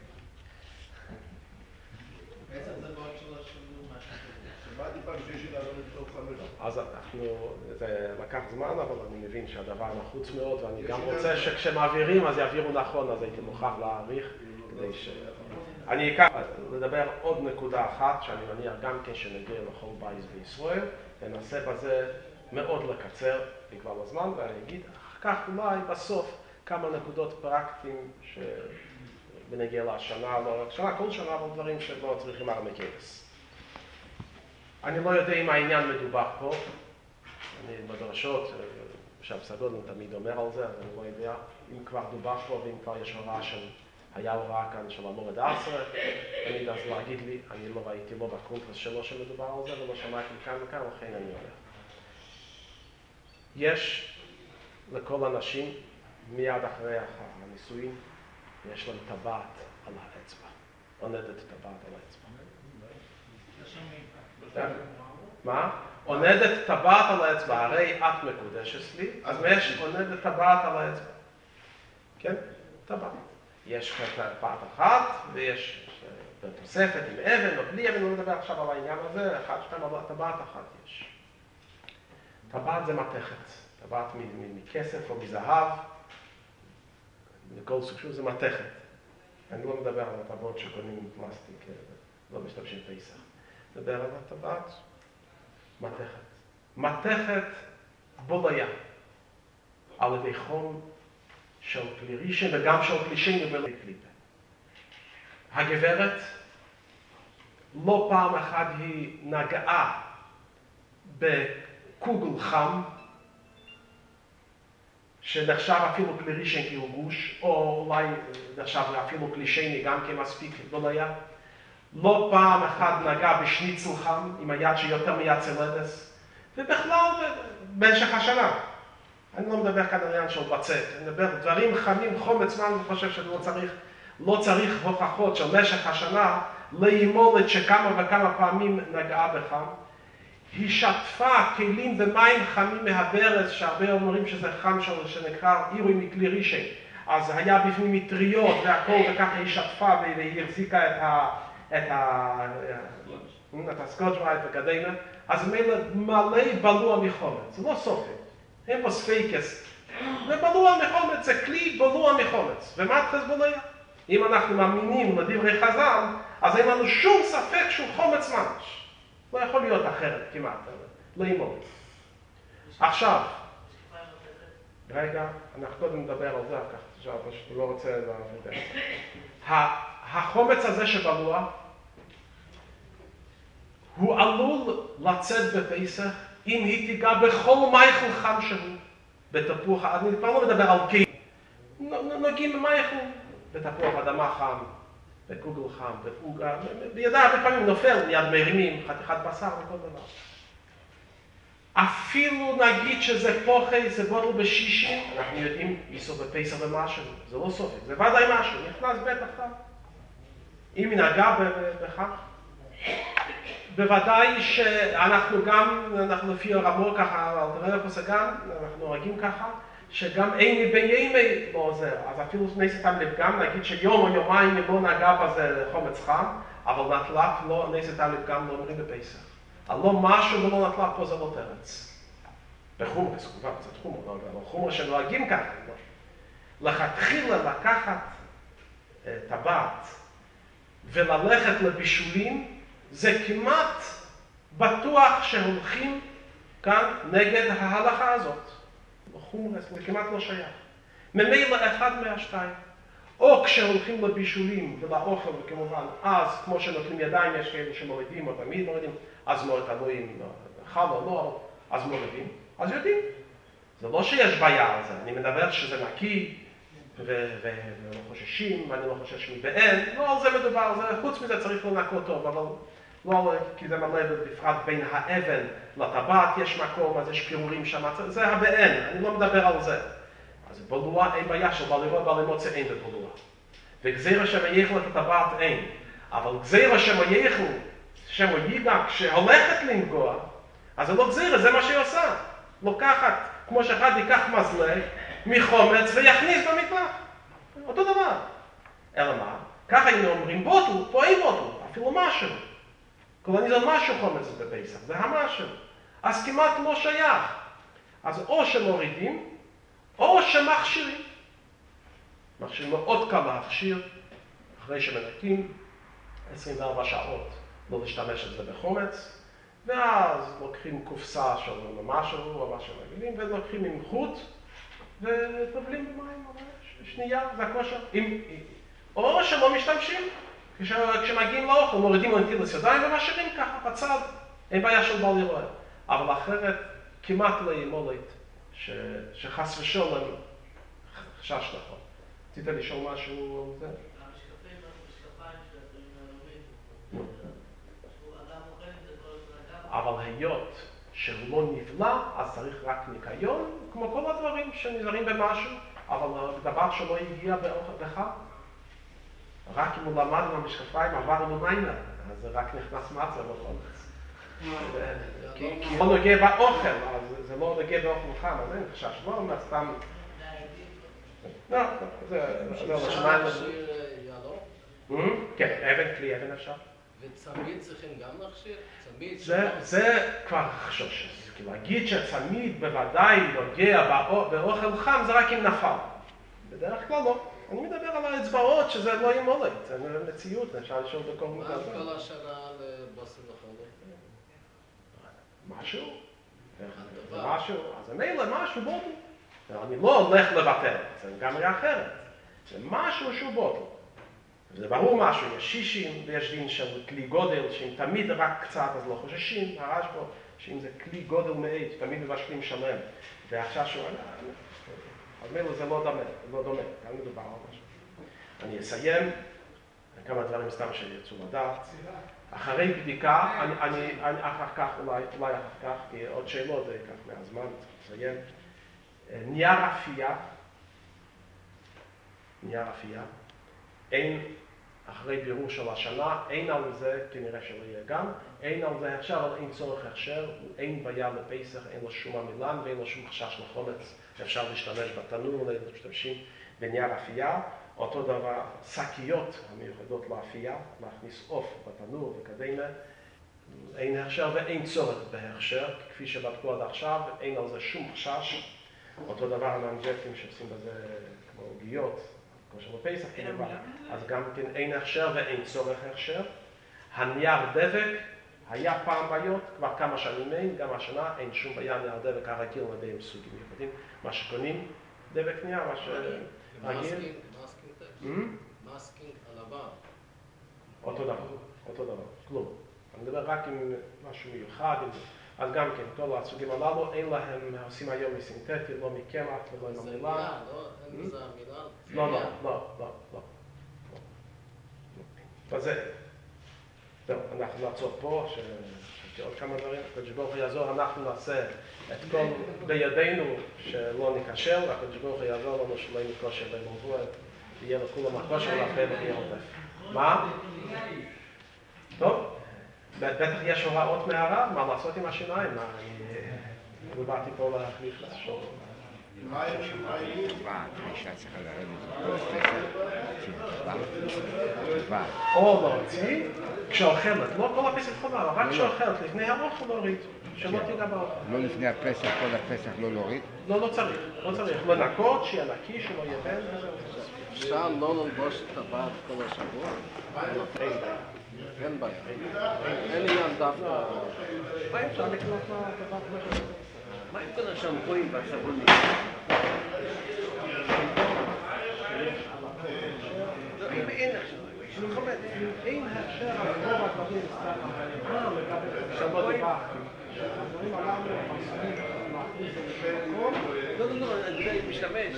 בעצם זה בעוד 3 שנים משהו. שמעתי פעם שיש לעזור לבדוק חמש. אז זה לקח זמן, אבל אני מבין שהדבר נחוץ מאוד, ואני גם רוצה שכשמעבירים אז יעבירו נכון, אז הייתי מוכרח להעריך כדי ש... אני אקח לדבר עוד נקודה אחת, שאני מניח גם כן שנגיע לכל בית בישראל, וננסה בזה מאוד לקצר, נקבע בזמן, ואני אגיד, אחר כך אולי בסוף כמה נקודות פרקטיים שבנגיע לשנה, לא רק שנה, כל שנה, אבל דברים שלא צריכים הרבה כבש. אני לא יודע אם העניין מדובר פה, אני בדרשות, שהפסגות תמיד אומר על זה, אז אני לא יודע אם כבר דובר פה ואם כבר יש הוראה היה הוראה כאן של המורד עשרה, תמיד אז להגיד לי, אני לא ראיתי לא בקונטרס שלו שמדובר על זה ולא שמעתי כאן וכאן, לכן אני אומר. יש לכל אנשים, מיד אחרי הנישואין, יש להם טבעת על האצבע, עונדת טבעת על האצבע. מה? עונדת טבעת על האצבע, הרי את מקודשת לי, אז יש עונדת טבעת על האצבע. כן? טבעת. יש טבעת אחת, ויש תוספת עם אבן או בלי אבן, לא נדבר עכשיו על העניין הזה, אבל טבעת אחת יש. טבעת זה מתכת, טבעת מכסף או מזהב, לכל סוג זה מתכת. אני לא מדבר על הטבעות שקונים עם פלסטיק, לא משתמשים פסח. מדבר על הטבעת, מתכת. מתכת בוליה, על ידי חום של כלי ראשון וגם של כלי שני ולא קליפה. הגברת לא פעם אחת היא נגעה בקוגל חם, שנחשב אפילו כלי ראשון כהרגוש, או אולי נחשב אפילו כלי שני גם כמספיק בוליה. לא פעם אחת נגע בשניצל חם עם היד שיותר מיד צלדס, ובכלל במשך השנה. אני לא מדבר כאן על עניין של בצק, אני מדבר דברים חמים, חומץ, מה אני חושב לא צריך הוכחות של משך השנה לימולת שכמה וכמה פעמים נגעה בחם. היא שטפה כלים במים חמים מהברז, שהרבה אומרים שזה חם שנקרא עירוי מכלי ראשון. אז היה בפנים מטריות והכל, וככה היא שטפה והיא החזיקה את הסקוטש ברייט וגדנה. אז מלא בלוע מחומץ, זה לא סופק. אין פה ספייקס. זה בלוע מחומץ, זה כלי בלוע מחומץ. ומה את חזבוליה? אם אנחנו מאמינים לדברי חז"ל, אז אין לנו שום ספק שהוא חומץ ממש. לא יכול להיות אחרת כמעט, לא אימות. עכשיו, רגע, אנחנו קודם נדבר על זה, עכשיו פשוט לא רוצה להבין. החומץ הזה שבלוע, הוא עלול לצאת בפסח אם היא תיגע בכל מייכל חם שהוא, בתפוח, אני כבר לא מדבר על קי, נוגעים במייכל, בתפוח אדמה חם, בקוגל חם, בעוגה, בידה בפעמים נופל, מיד מרימים, חתיכת בשר וכל דבר. אפילו נגיד שזה פוחי, זה בוטל בשישים, אנחנו יודעים לסוף בפסח ומשהו, זה לא סופק, זה ודאי משהו, נכנס בטח חם. אם היא נגעה בכך, בוודאי שאנחנו גם, אנחנו לפי הרמור ככה, על תראה פוסגן, אנחנו נוהגים ככה, שגם אין בימי לא עוזר. אז אפילו נסתם לפגם, נגיד שיום או יומיים לא נגע בזה חומץ חם, אבל נטלף לא, נסתם לפגם לא אומרים בפסח. לא משהו ולא נטלף פה זה לא תרץ. בחומרס, כמובן, קצת חומר, אבל חומר שנוהגים ככה. לכתחילה לקחת טבעת וללכת לבישולים, זה כמעט בטוח שהולכים כאן נגד ההלכה הזאת. חומרס, זה כמעט לא שייך. ממילא אחד מהשתיים. או כשהולכים לבישולים ולאוכל, וכמובן, אז כמו שנותנים ידיים, יש כאלה שמורידים או תמיד מורידים, אז מאוד תלוי אם חל או לא, אז מורידים, אז יודעים. זה לא שיש בעיה על זה, אני מדבר שזה נקי, ולא חוששים, ואני לא חושש מבאין, לא על זה מדובר, חוץ מזה צריך לנקות טוב, אבל לא, כי זה מלא בפרט בין האבן לטבעת, יש מקום, אז יש פירורים שם, זה הבאין, אני לא מדבר על זה. אז בלוע אין בעיה של בלוע, בלמוצא אין בבלוע. וגזירה שמייכל את הטבעת אין. אבל גזירה שמייכל, שמייגע, שהולכת לנגוע, אז זה לא גזירה, זה מה שהיא עושה. לוקחת, כמו שאחד ייקח מזלג, מחומץ ויכניס במטבח. אותו דבר. אלא מה? ככה היינו אומרים בוטל, פה אין בוטל, אפילו משהו. כל אני זה משהו חומץ בפסח, זה המשהו. אז כמעט לא שייך. אז או שמורידים, או שמכשירים. מכשירים מאוד קל להכשיר, אחרי שמנקים, 24 שעות לא להשתמש בזה בחומץ, ואז לוקחים קופסה של משהו או משהו רגילים, ולוקחים עם חוט, וטובלים במים, שנייה, זה הכושר. או שלא משתמשים, כשמגיעים לאוכל, מורידים לנטילת ידיים ומשאירים ככה בצד, אין בעיה של בל יראה. אבל אחרת, כמעט לא ימולת, שחס ושלום חשש נכון. רצית לשאול משהו על זה? המשקפיים שאתם לומדים, אדם אוכל את זה כל הזמן. אבל היות שהוא לא נבלע, אז צריך רק ניקיון, כמו כל הדברים שנזהרים במשהו, אבל דבר שלא הגיע באוכל בחג. רק אם הוא למד מהמשקפיים, עבר למילה, אז זה רק נכנס מצה בחומץ. כי לא נוגע באוכל, אז זה לא נוגע באוכל חם, אז אין חשש, לא אומר סתם... לא, זה לא שמיים... להכשיר יהלום? כן, אבן, כלי אבן אפשר. וצמיד צריכים גם להכשיר? צמיד? זה כבר חשוש. כי להגיד שצמיד בוודאי נוגע באוכל חם, זה רק אם נפל. בדרך כלל לא. אני מדבר על האצבעות, שזה לא ימולת, זה מציאות, אפשר לשאול בכל מיני. מה כל השנה לבוסר לחולה? משהו? משהו, אז מילא משהו בוטל. אני לא הולך לבטל, זה גם אחרת. זה משהו שהוא בוטל. זה ברור משהו, יש שישים ויש דין של כלי גודל, שאם תמיד רק קצת אז לא חוששים, הרעש פה, שאם זה כלי גודל מעט, תמיד מבשלים שלם. ועכשיו שהוא... אז מילא זה לא דומה, כאן מדובר על משהו. אני אסיים, כמה דברים סתם שירצו לדעת. אחרי בדיקה, אני אחר כך, אולי אחר כך, כי עוד שאלות זה ייקח מהזמן, צריך לסיים. נייר אפייה, אין, אחרי בירור של השנה, אין על זה, כנראה שלא יהיה גם, אין על זה הכשר, אבל אין צורך הכשר, אין בעיה לפסח, אין לו שום עמילן ואין לו שום חשש לחומץ, אפשר להשתמש בתנור, להשתמשים בנייר אפייה, אותו דבר, שקיות המיוחדות לאפייה, להכניס עוף בתנור וכדומה, אין הכשר ואין צורך בהכשר, כפי שבדקו עד עכשיו, אין על זה שום חשש, אותו דבר המנג'טים שעושים בזה כמו עוגיות, כמו שבפסח, אז גם כן אין הכשר ואין צורך הכשר. הנייר דבק, היה פעם בעיות, כבר כמה שנים אין, גם השנה אין שום בעיה נייר דבק הרגיל לדעים סוגים מיוחדים. מה שקונים, דבק נייר, מה שרגיל. מסקינג הלבן. אותו דבר, כלום. אני מדבר רק עם משהו מיוחד, אז גם כן, כל הסוגים הללו, אין להם, עושים היום מסינתטי, לא מקמח ולא עם המילה. אין לזה המילה? לא. וזה, זהו, אנחנו נעצור פה, שעוד כמה דברים, הקדוש ברוך הוא יעזור, אנחנו נעשה את כל בידינו שלא נקשר, הקדוש ברוך הוא יעזור לנו שלא נקושר במובוע, יהיה לכולם הכושר להפעיל ויהיה עודף. מה? טוב. בטח יש הוראות מהרב, מה לעשות עם השיניים, אני באתי פה להחליף לשאול. האישה צריכה לרדת. או להוציא, כשאוכלת, לא כל הפסח חובה, רק כשאוכלת, לפני האוכל להוריד, שלא תיגע באוכל. לא לפני הפסח, כל הפסח לא להוריד? לא צריך, לנקות, שיהיה נקי, שלא יהיה בן, וזהו. אפשר לא ללבוש את הבד כל השבוע? אין בעיה. אין עניין דווקא. מה אפשר לקנות מהדבר כזה? מה עם כל השמפויים והסבונים? אם אין הכשר, אין הכשר על רוב הדברים סתם, שלא דיברתי. הדברים הללו, לא, אני משתמש.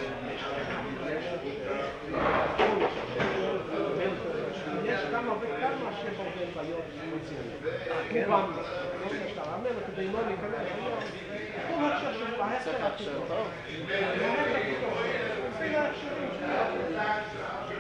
יש כמה וכמה שחורדים בעיות מצוינים. כמובן, כמו שאתה אומר, כדי לא להיכנס היום, כל הכשר שהוא בהכשר הכי טוב.